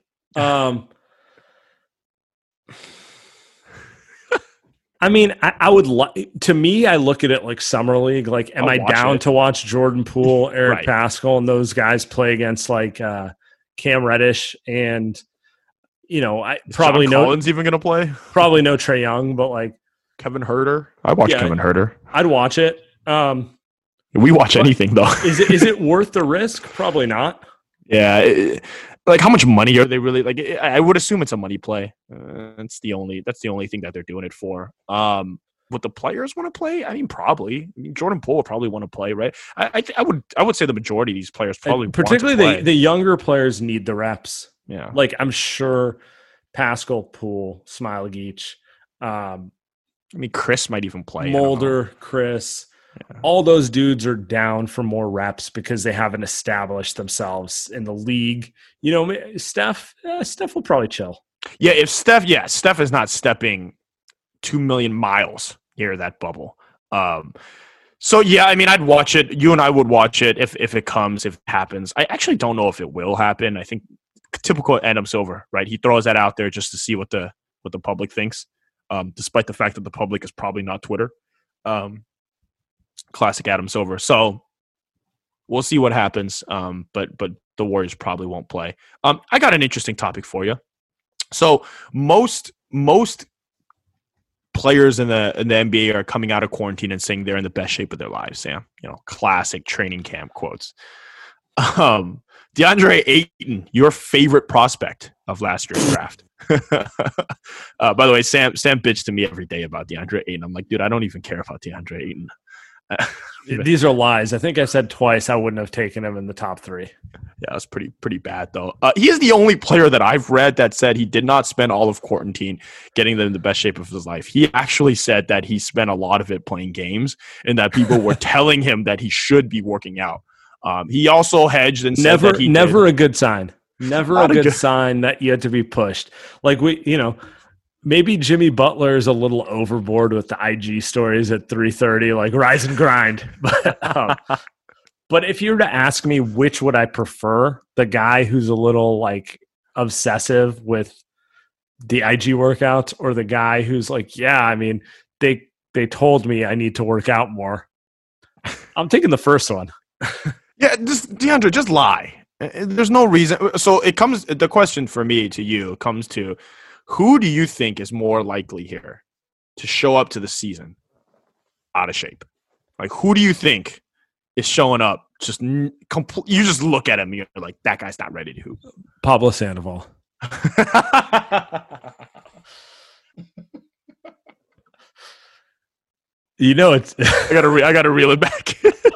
I mean, I would to me, I look at it like Summer League. Like, am I down to watch Jordan Poole, Eric Paschall, and those guys play against like Cam Reddish and, I probably John Collins even going to play? Probably no Trae Young, but like Kevin Huerter. I watch Kevin Huerter. I'd watch it. We watch anything though. Is it worth the risk? Probably not. Yeah. Like, how much money are they really? Like, I would assume it's a money play. That's the only thing that they're doing it for. Would the players want to play? I mean, probably. I mean, Jordan Poole would probably want to play, right? I would say the majority of these players probably, particularly the younger players, need the reps. Yeah, like I'm sure Paschall, Poole, Smailagic. I mean, Chris might even play. Mulder, Chris. all those dudes are down for more reps because they haven't established themselves in the league. You know, Steph will probably chill. Yeah, Steph is not stepping 2 million miles near that bubble. So yeah, I mean, I'd watch it. You and I would watch it if it comes, if it happens. I actually don't know if it will happen. I think typical Adam Silver, right? He throws that out there just to see what the public thinks, despite the fact that the public is probably not Twitter. Classic Adam Silver. So we'll see what happens. But the Warriors probably won't play. I got an interesting topic for you. So most players in the NBA are coming out of quarantine and saying they're in the best shape of their lives, Sam. You know, classic training camp quotes. DeAndre Ayton, your favorite prospect of last year's draft. By the way, Sam bitched to me every day about DeAndre Ayton. I'm like, dude, I don't even care about DeAndre Ayton. These are lies. I think I said twice I wouldn't have taken him in the top 3. Yeah, that's pretty bad, though. He is the only player that I've read that said he did not spend all of quarantine getting them in the best shape of his life. He actually said that he spent a lot of it playing games and that people were telling him that he should be working out. He also hedged and said that he never a good sign. Never a good sign that you had to be pushed. Like maybe Jimmy Butler is a little overboard with the IG stories at 3:30, like rise and grind. But if you were to ask me which would I prefer, the guy who's a little like obsessive with the IG workouts or the guy who's like, yeah, I mean, they told me I need to work out more. I'm taking the first one. Yeah, DeAndre, just lie. There's no reason. So the question for me to you comes to, who do you think is more likely here to show up to the season out of shape? Like, who do you think is showing up just you just look at him, you're like, that guy's not ready to hoop? Pablo Sandoval. You know, it's I gotta reel it back.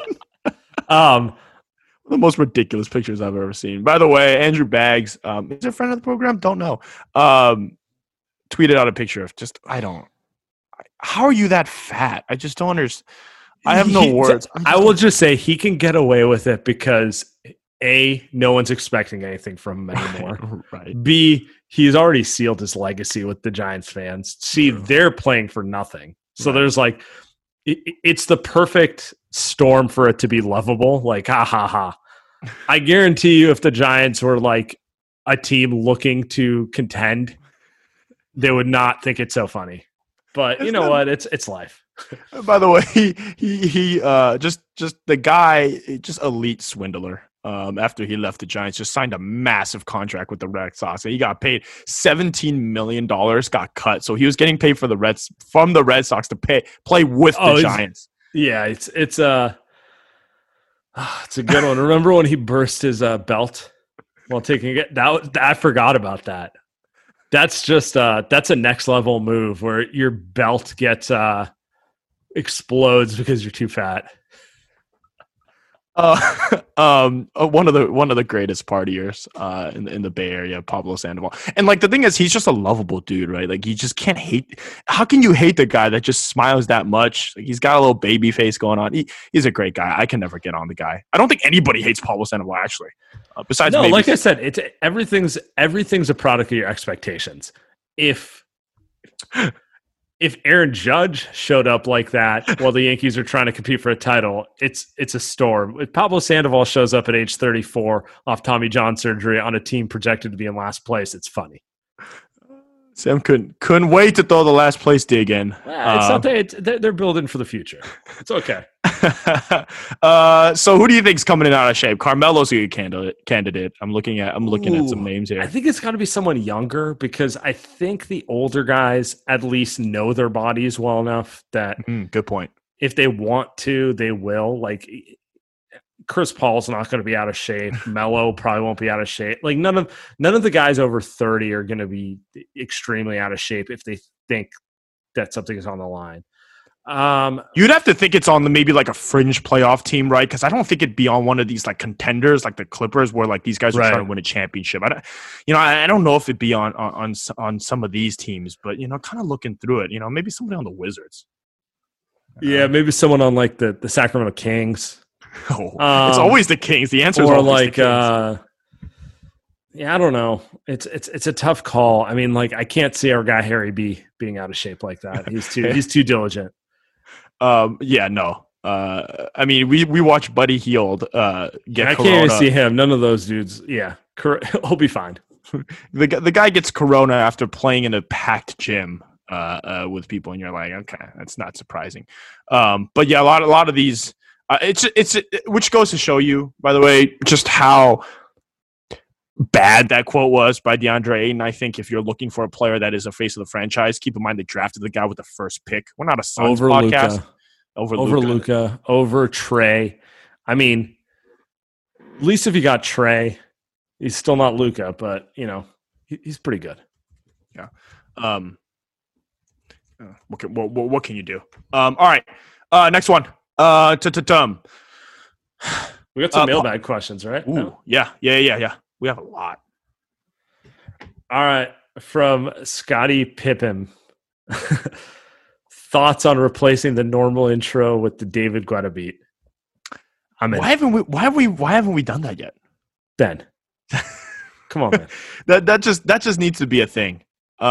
The most ridiculous pictures I've ever seen. By the way, Andrew Baggs, is he a friend of the program? Don't know. Tweeted out a picture of how are you that fat? I just don't understand. I have no words. I will just say he can get away with it because A, no one's expecting anything from him anymore. Right. B, he's already sealed his legacy with the Giants fans. C, they're playing for nothing. So there's like, it's the perfect storm for it to be lovable. Like, ha ha ha. I guarantee you if the Giants were like a team looking to contend, they would not think it's so funny. But you know what? It's life. By the way, he just the guy, just elite swindler. After he left the Giants, just signed a massive contract with the Red Sox. And he got paid $17 million, got cut. So he was getting paid from the Red Sox to play with the Giants. Yeah, it's a good one. Remember when he burst his belt while taking it? I forgot about that. That's just that's a next level move where your belt gets explodes because you're too fat. One of the greatest partiers in the Bay Area, Pablo Sandoval. And like the thing is, he's just a lovable dude, right? Like you just can't hate. How can you hate the guy that just smiles that much? Like, he's got a little baby face going on. He's a great guy. I can never get on the guy. I don't think anybody hates Pablo Sandoval actually. Besides, maybe like I said, it's everything's a product of your expectations. If Aaron Judge showed up like that while the Yankees are trying to compete for a title, it's a storm. If Pablo Sandoval shows up at age 34 off Tommy John surgery on a team projected to be in last place, it's funny. Sam couldn't wait to throw the last place dig in. They're building for the future. It's okay. So who do you think's coming in out of shape? Carmelo's a good candidate. I'm looking at some names here. I think it's got to be someone younger because I think the older guys at least know their bodies well enough that good point. If they want to, they will. Like Chris Paul's not going to be out of shape. Melo probably won't be out of shape. Like none of the guys over 30 are going to be extremely out of shape if they think that something is on the line. You'd have to think it's on maybe like a fringe playoff team, right? Because I don't think it'd be on one of these like contenders, like the Clippers, where like these guys are trying to win a championship. I don't know if it'd be on some of these teams, but kind of looking through it, maybe somebody on the Wizards. Yeah, maybe someone on like the Sacramento Kings. Oh, it's always the Kings. The answer is or always like the Kings. yeah, I don't know. It's a tough call. I mean, like I can't see our guy Harry B being out of shape like that. He's too diligent. Yeah, no. I mean, we watched Buddy Hield get I corona. can't even see him. None of those dudes. Yeah, he'll be fine. The guy gets corona after playing in a packed gym with people, and you're like, okay, that's not surprising. But yeah, a lot of these. It's which goes to show you, by the way, just how bad that quote was by DeAndre Ayton. I think if you're looking for a player that is a face of the franchise, keep in mind they drafted the guy with the first pick. We're not a Suns over podcast. Luka. Over Luka, over Trey. I mean, at least if you got Trey, he's still not Luka, but you know he's pretty good. Yeah. What can you do? All right. Next one. We got some mailbag questions, right? Ooh, No? yeah. We have a lot. All right, from Scotty Pippen. Thoughts on replacing the normal intro with the David Guetta beat? Why haven't we done that yet? Ben, come on, man. that just needs to be a thing.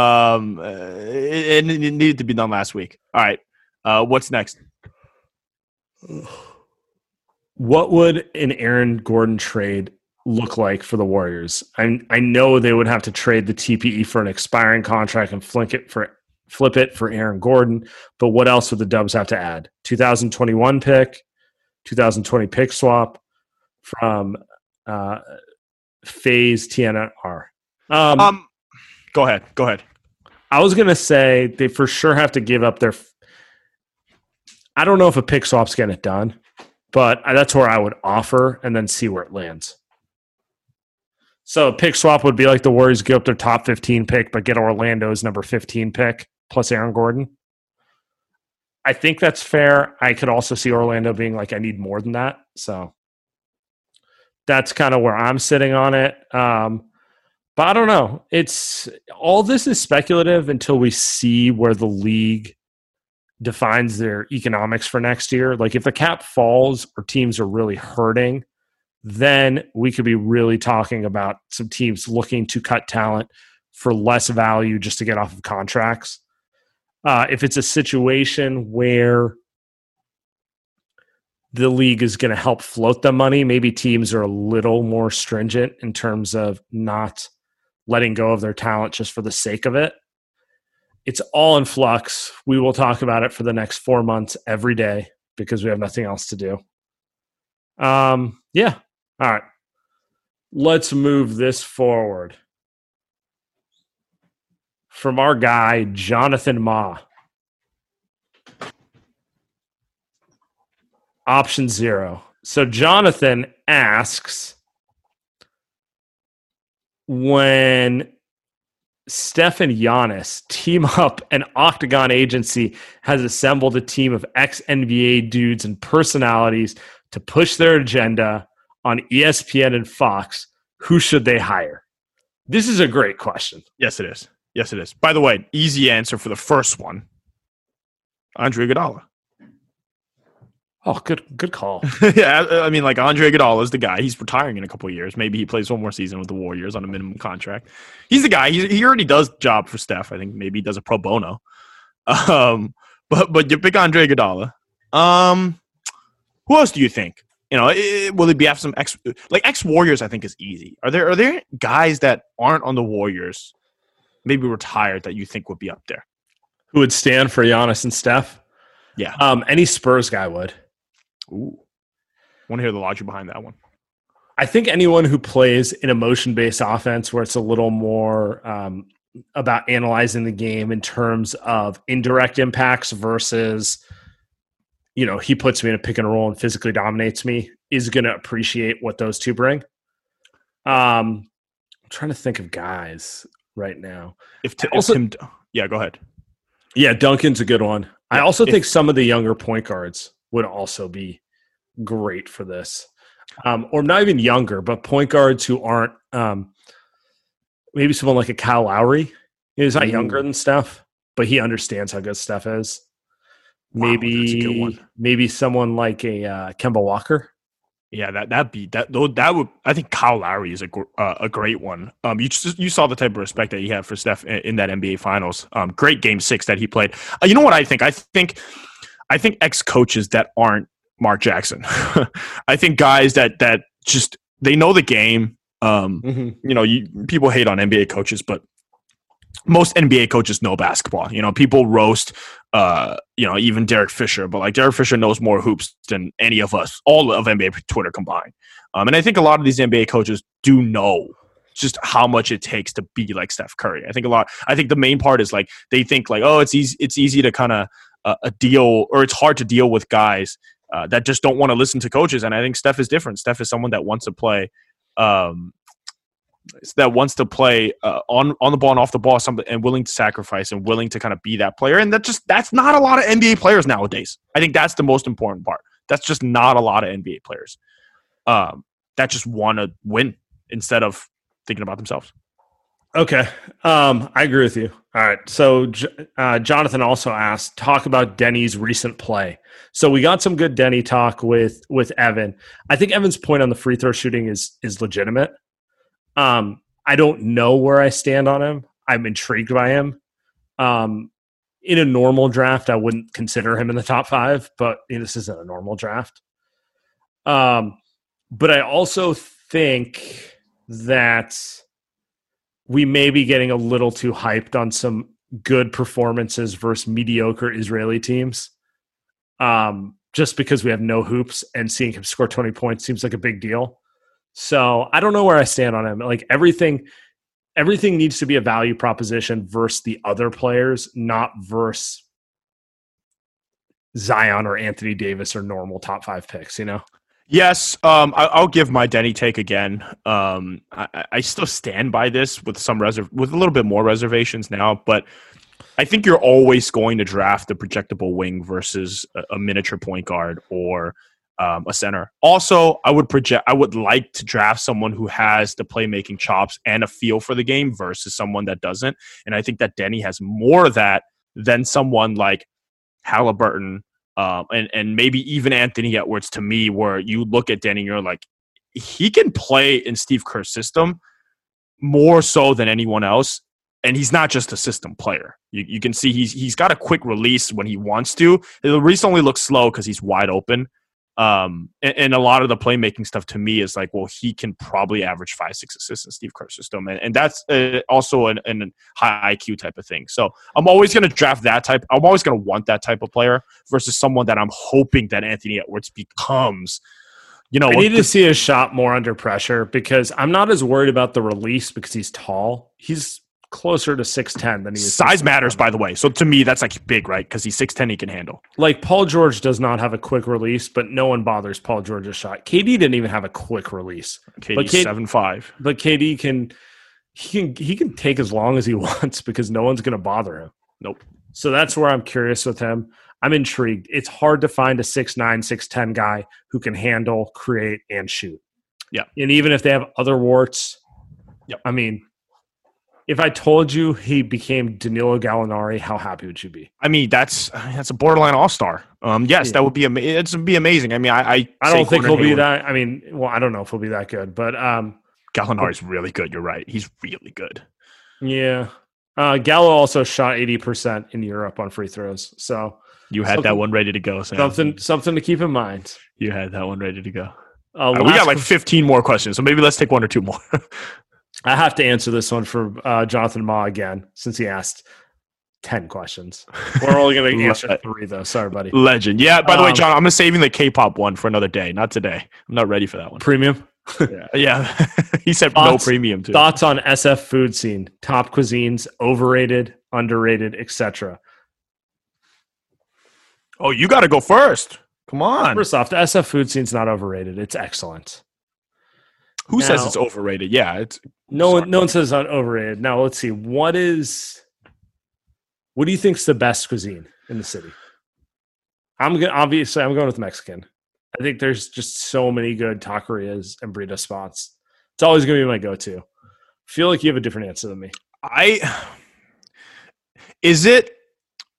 It needed to be done last week. All right. What's next? What would an Aaron Gordon trade look like for the Warriors? I know they would have to trade the TPE for an expiring contract and flip it for Aaron Gordon, but what else would the Dubs have to add? 2021 pick, 2020 pick swap from Phase TNR. Go ahead. I was going to say they for sure have to give up their I don't know if a pick swap's getting it done, but that's where I would offer and then see where it lands. So a pick swap would be like the Warriors give up their top 15 pick, but get Orlando's number 15 pick plus Aaron Gordon. I think that's fair. I could also see Orlando being like, I need more than that. So that's kind of where I'm sitting on it. But I don't know. It's all this is speculative until we see where the league defines their economics for next year. Like if the cap falls or teams are really hurting, then we could be really talking about some teams looking to cut talent for less value just to get off of contracts. If it's a situation where the league is going to help float the money, maybe teams are a little more stringent in terms of not letting go of their talent just for the sake of it. It's all in flux. We will talk about it for the next 4 months every day because we have nothing else to do. Yeah. All right. Let's move this forward. From our guy, Jonathan Ma. Option 0. So Jonathan asks, when Steph and Giannis team up, an Octagon agency has assembled a team of ex-NBA dudes and personalities to push their agenda on ESPN and Fox. Who should they hire? This is a great question. Yes, it is. By the way, easy answer for the first one. Andre Iguodala. Oh, good call. Yeah, I mean, like Andre Iguodala is the guy. He's retiring in a couple of years. Maybe he plays one more season with the Warriors on a minimum contract. He's the guy. He already does job for Steph. I think maybe he does a pro bono. But you pick Andre Iguodala. Who else do you think? You know, will it be after some ex-Warriors? I think is easy. Are there guys that aren't on the Warriors, maybe retired, that you think would be up there? Who would stand for Giannis and Steph? Yeah. Any Spurs guy would. Ooh. Want to hear the logic behind that one? I think anyone who plays an emotion-based offense where it's a little more about analyzing the game in terms of indirect impacts versus, you know, he puts me in a pick and roll and physically dominates me is going to appreciate what those two bring. I'm trying to think of guys right now. Yeah, go ahead. Yeah, Duncan's a good one. I also think some of the younger point guards would also be great for this. Or not even younger, but point guards who aren't maybe someone like a Kyle Lowry. He's not younger than Steph, but he understands how good Steph is. Wow, that's a good one. Maybe someone like a Kemba Walker. Yeah, that would. I think Kyle Lowry is a great one. You saw the type of respect that he had for Steph in that NBA Finals. Great Game 6 that he played. You know what I think? I think ex-coaches that aren't Mark Jackson. I think guys that just they know the game. People hate on NBA coaches, but most NBA coaches know basketball. People roast, even Derek Fisher, but like Derek Fisher knows more hoops than any of us, all of NBA Twitter combined. And I think a lot of these NBA coaches do know just how much it takes to be like Steph Curry. I think the main part is like they think like, oh, it's easy to kind of deal, or it's hard to deal with guys that just don't want to listen to coaches. And I think Steph is different. Steph is someone that wants to play. On the ball and off the ball, and willing to sacrifice and willing to kind of be that player. And that's not a lot of NBA players nowadays. I think that's the most important part. That's just not a lot of NBA players that just want to win instead of thinking about themselves. Okay. I agree with you. All right. So Jonathan also asked, talk about Denny's recent play. So we got some good Denny talk with Evan. I think Evan's point on the free throw shooting is legitimate. I don't know where I stand on him. I'm intrigued by him. In a normal draft, I wouldn't consider him in the top 5, but this isn't a normal draft. But I also think that we may be getting a little too hyped on some good performances versus mediocre Israeli teams. Just because we have no hoops and seeing him score 20 points seems like a big deal. So I don't know where I stand on him. Like everything needs to be a value proposition versus the other players, not versus Zion or Anthony Davis or normal top 5 picks, Yes, I'll give my Denny take again. I still stand by this with with a little bit more reservations now, but I think you're always going to draft the projectable wing versus a miniature point guard or a center. Also, I would like to draft someone who has the playmaking chops and a feel for the game versus someone that doesn't. And I think that Denny has more of that than someone like Halliburton and maybe even Anthony Edwards to me, where you look at Denny and you're like, he can play in Steve Kerr's system more so than anyone else. And he's not just a system player. You can see he's got a quick release when he wants to. It recently looks slow because he's wide open. And a lot of the playmaking stuff to me is like, well, he can probably average 5-6 assists in Steve Kerr's system. And that's also an high IQ type of thing. So I'm always going to draft that type. I'm always going to want that type of player versus someone that I'm hoping that Anthony Edwards becomes. I need to see his shot more under pressure because I'm not as worried about the release because he's tall. He's closer to 6'10" than he is. Size matters, by the way. So to me, that's like big, right? Because he's 6'10", he can handle. Like Paul George does not have a quick release, but no one bothers Paul George's shot. KD didn't even have a quick release. KD's 7'5". But KD can take as long as he wants because no one's going to bother him. Nope. So that's where I'm curious with him. I'm intrigued. It's hard to find a 6'9", 6'10" guy who can handle, create, and shoot. Yeah. And even if they have other warts, I mean, if I told you he became Danilo Gallinari, how happy would you be? I mean, that's a borderline all-star. That would be amazing. I mean, I don't think he'll be that. I mean, well, I don't know if he'll be that good, but Gallinari's really good. You're right. He's really good. Yeah. Gallo also shot 80% in Europe on free throws. So you had that one ready to go, Sam. Something to keep in mind. You had that one ready to go. We got like 15 more questions, so maybe let's take one or two more. I have to answer this one for Jonathan Ma again, since he asked 10 questions. We're only going to answer 3, though. Sorry, buddy. Legend. Yeah, by the way, John, I'm saving the K-pop one for another day, not today. I'm not ready for that one. Premium? Yeah. He said no premium, too. Thoughts on SF food scene, top cuisines, overrated, underrated, etc. Oh, you got to go first. Come on. First off, the SF food scene's not overrated. It's excellent. Who says it's overrated? Yeah, no one says it's not overrated. Now let's see. What do you think's the best cuisine in the city? I'm going with Mexican. I think there's just so many good taquerias and burrito spots. It's always going to be my go-to. I feel like you have a different answer than me.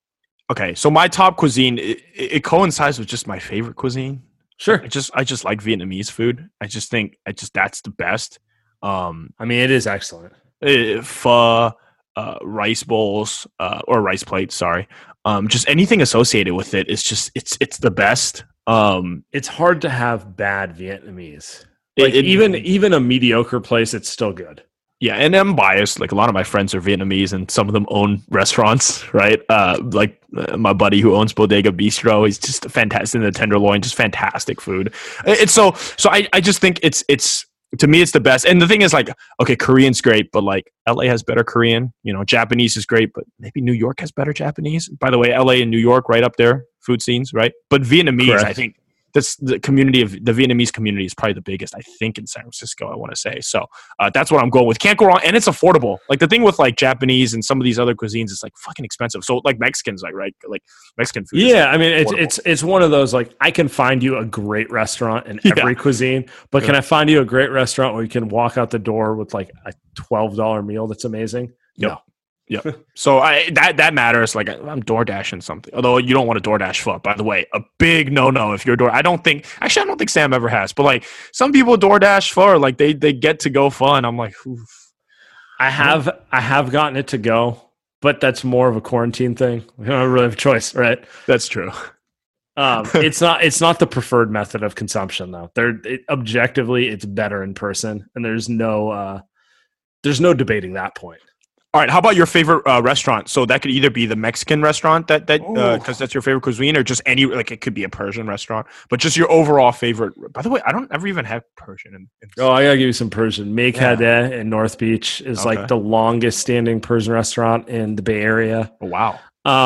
Okay, so my top cuisine it coincides with just my favorite cuisine. Sure. I just like Vietnamese food. I just think that's the best. I mean, it is excellent. Pho, rice bowls, or rice plates. Sorry, just anything associated with it. It's the best. It's hard to have bad Vietnamase. Like even a mediocre place, it's still good. Yeah, and I'm biased. Like a lot of my friends are Vietnamese, and some of them own restaurants, right? My buddy who owns Bodega Bistro, he's just fantastic in the tenderloin, just fantastic food. It's so I just think it's to me it's the best. And the thing is, like, okay, Korean's great, but like LA has better Korean. You know, Japanese is great, but maybe New York has better Japanese. By the way, LA and New York right up there, food scenes, right? But Vietnamese, correct. I think that's the community of the Vietnamese community is probably the biggest, I think, in San Francisco, I want to say. So that's what I'm going with. Can't go wrong. And it's affordable. Like the thing with like Japanese and some of these other cuisines is like fucking expensive. So like Mexicans, like, right? Like Mexican food. Yeah. I mean, it's one of those, like, I can find you a great restaurant in every cuisine, but can I find you a great restaurant where you can walk out the door with like a $12 meal that's amazing? Yep. No. Yeah. So that matters. Like I'm DoorDashing something. Although you don't want to DoorDash pho, by the way. A big no if you're I don't think Sam ever has. But like some people DoorDash pho, like they get to go pho, and I'm like, oof. I have gotten it to go, but that's more of a quarantine thing. We don't really have a choice, right? That's true. It's not the preferred method of consumption though. Objectively, it's better in person, and there's no debating that point. All right, how about your favorite restaurant? So that could either be the Mexican restaurant that because that's your favorite cuisine, or just any, like it could be a Persian restaurant, but just your overall favorite. By the way, I don't ever even have Persian. I gotta give you some Persian. Mekhadeh in North Beach is like the longest standing Persian restaurant in the Bay Area. Oh, wow.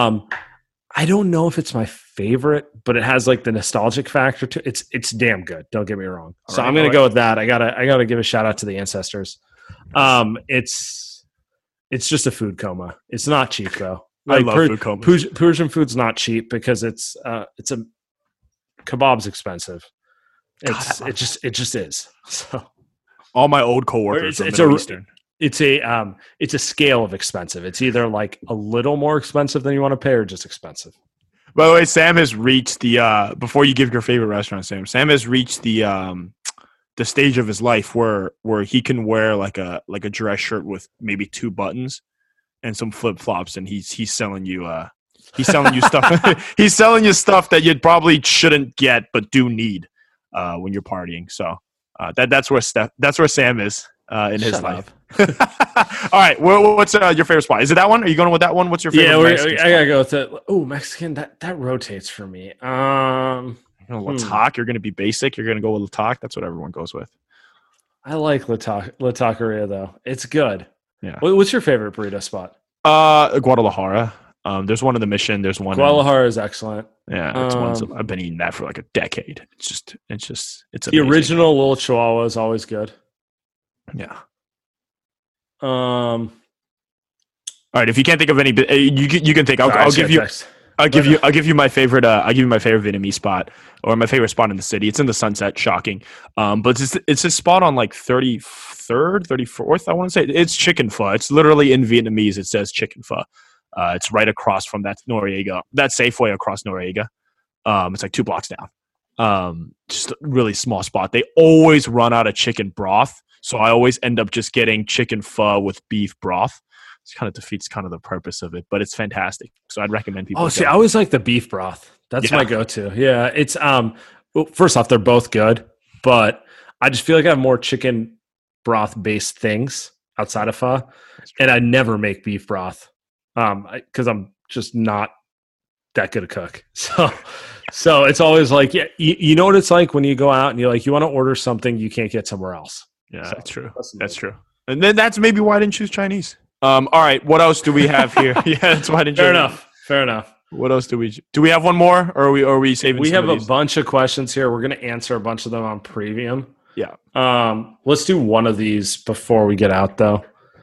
I don't know if it's my favorite, but it has like the nostalgic factor to it. It's damn good. Don't get me wrong. So I'm gonna go with that. I gotta give a shout out to the ancestors. It's just a food coma. It's not cheap though. I love food comas. Persian food's not cheap because it's kebab's expensive. It just is. So all my old coworkers from Middle Eastern. It's a scale of expensive. It's either like a little more expensive than you want to pay, or just expensive. By the way, Sam has reached the before you give your favorite restaurant, Sam has reached the stage of his life where he can wear like a dress shirt with maybe 2 buttons and some flip flops, and he's selling you stuff. He's selling you stuff that you probably shouldn't get but do need when you're partying. So that's where Sam is in his life. All right, what's your favorite spot? Is it that one? Are you going with that one? What's your favorite? Yeah, I gotta go with it. Oh, Mexican. That rotates for me. La Tac, you're going to be basic. You're going to go with La Tac. That's what everyone goes with. I like La Taqueria, though. It's good. Yeah. What's your favorite burrito spot? Guadalajara. There's one in the Mission. There's one. Guadalajara is excellent. Yeah, it's I've been eating that for like a decade. It's the amazing. Original Little Chihuahua is always good. Yeah. All right. If you can't think of any, you can think. I'll give you. I'll give you my favorite. I'll give you my favorite Vietnamese spot, or my favorite spot in the city. It's in the Sunset. Shocking, but it's a spot on like 33rd, 34th. I want to say it's chicken pho. It's literally in Vietnamese. It says chicken pho. It's right across from that Safeway across Noriega. It's like 2 blocks down. Just a really small spot. They always run out of chicken broth, so I always end up just getting chicken pho with beef broth. It kind of defeats kind of the purpose of it, but it's fantastic. So I'd recommend people. I always like the beef broth. That's my go-to. Yeah, it's well, first off, they're both good, but I just feel like I have more chicken broth-based things outside of pho, and I never make beef broth because I'm just not that good a cook. So it's always like, yeah, you know what it's like when you go out and you want to order something you can't get somewhere else. Yeah, so, that's true. And then that's maybe why I didn't choose Chinese. All right, what else do we have here? Yeah, that's why I didn't. Fair enough. What else do we have one more, or are we saving? We have a bunch of questions here. We're going to answer a bunch of them on Premium. Yeah. Let's do one of these before we get out, though.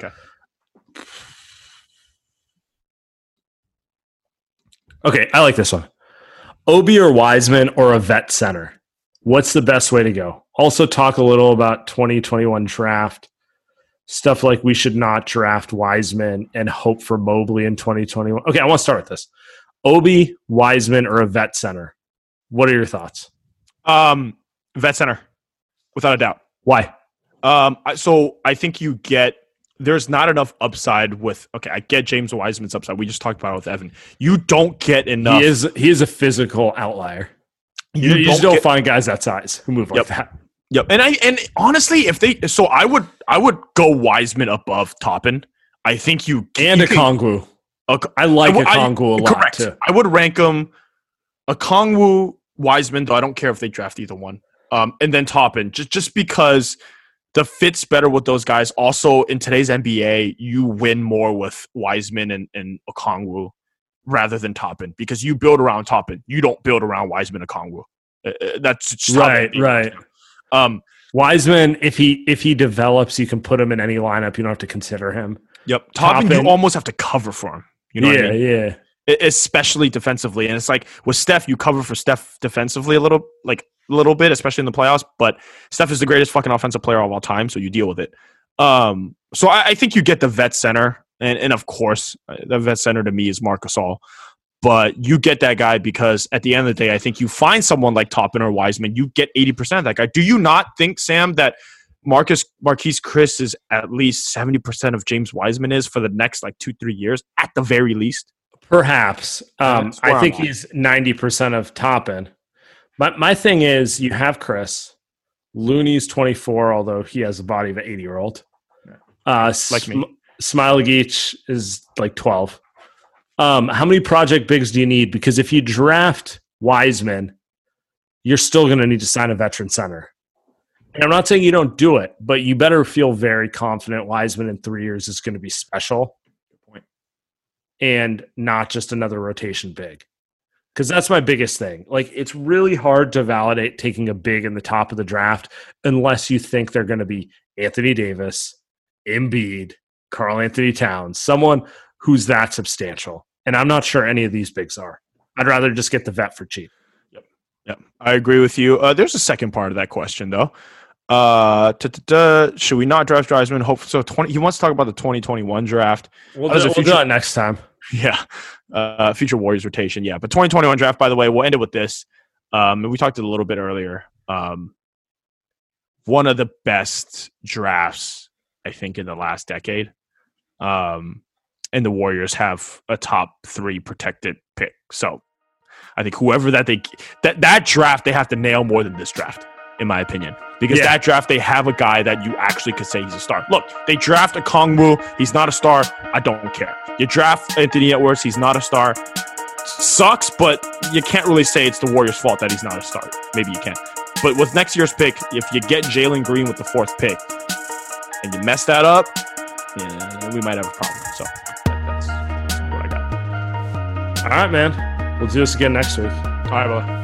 Okay, I like this one. Obie or Wiseman or a vet center? What's the best way to go? Also talk a little about 2021 draft. Stuff like we should not draft Wiseman and hope for Mobley in 2021. Okay, I want to start with this. Obi, Wiseman, or a vet center. What are your thoughts? Vet center, without a doubt. Why? So I think there's not enough upside with. Okay, I get James Wiseman's upside. We just talked about it with Evan. You don't get enough. He is a physical outlier. You just don't find guys that size who move like that. Yep. And honestly, I would go Wiseman above Toppin. I think Okongwu. I like Okongwu a lot. Correct. Too. I would rank them Okongwu, Wiseman, though I don't care if they draft either one. And then Toppin, just because the fit's better with those guys. Also, in today's NBA, you win more with Wiseman and Okongwu rather than Toppin because you build around Toppin. You don't build around Wiseman Okongwu. That's just right. Wiseman, if he develops, you can put him in any lineup. You don't have to consider him. Yep. Toppin, you almost have to cover for him. You know what I mean? Yeah. Especially defensively. And it's like with Steph, you cover for Steph defensively a little bit, especially in the playoffs. But Steph is the greatest fucking offensive player of all time, so you deal with it. So I think you get the vet center. And of course, the vet center to me is Marc Gasol. But you get that guy because at the end of the day, I think you find someone like Toppin or Wiseman, you get 80% of that guy. Do you not think, Sam, that Marquise Chris is at least 70% of James Wiseman is for the next 2-3 years, at the very least? Perhaps. I think he's 90% of Toppin. But my thing is, you have Chris. Looney's 24, although he has the body of an 80-year-old. Like me. Smailagic is 12. How many project bigs do you need? Because if you draft Wiseman, you're still going to need to sign a veteran center. And I'm not saying you don't do it, but you better feel very confident Wiseman in 3 years is going to be special. Good point. And not just another rotation big. Because that's my biggest thing. It's really hard to validate taking a big in the top of the draft unless you think they're going to be Anthony Davis, Embiid, Karl Anthony Towns, someone who's that substantial. And I'm not sure any of these bigs are. I'd rather just get the vet for cheap. Yep. I agree with you. There's a second part of that question, though. Should we not draft Wiseman? He wants to talk about the 2021 draft. We'll do that next time. Yeah. Future Warriors rotation. Yeah. But 2021 draft, by the way, we'll end it with this. We talked a little bit earlier. One of the best drafts, I think, in the last decade. And the Warriors have a top 3 protected pick. So I think whoever that draft, they have to nail more than this draft, in my opinion. Because that draft, they have a guy that you actually could say he's a star. Look, they draft Okongwu. He's not a star. I don't care. You draft Anthony Edwards. He's not a star. Sucks, but you can't really say it's the Warriors' fault that he's not a star. Maybe you can. But with next year's pick, if you get Jalen Green with the 4th pick and you mess that up, we might have a problem. So that's what I got. All right, man. We'll do this again next week. All right, brother.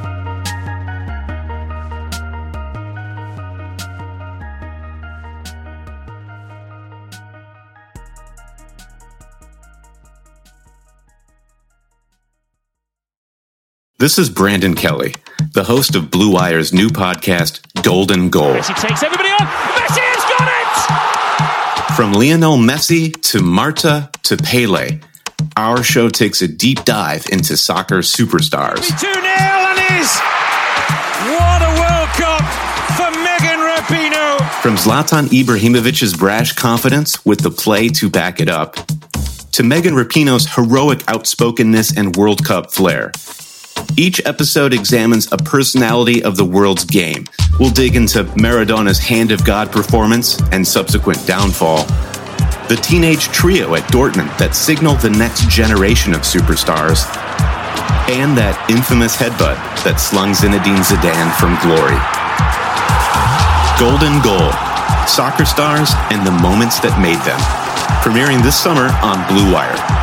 This is Brandon Kelly, the host of Blue Wire's new podcast, Golden Goal. Messi takes everybody on. Messi has got it! From Lionel Messi to Marta to Pele, our show takes a deep dive into soccer superstars. 2-0 and is. What a World Cup for Megan Rapinoe. From Zlatan Ibrahimovic's brash confidence with the play to back it up, to Megan Rapinoe's heroic outspokenness and World Cup flair. Each episode examines a personality of the world's game. We'll dig into Maradona's Hand of God performance and subsequent downfall, the teenage trio at Dortmund that signaled the next generation of superstars, and that infamous headbutt that slung Zinedine Zidane from glory. Golden Goal, soccer stars and the moments that made them. Premiering this summer on Blue Wire.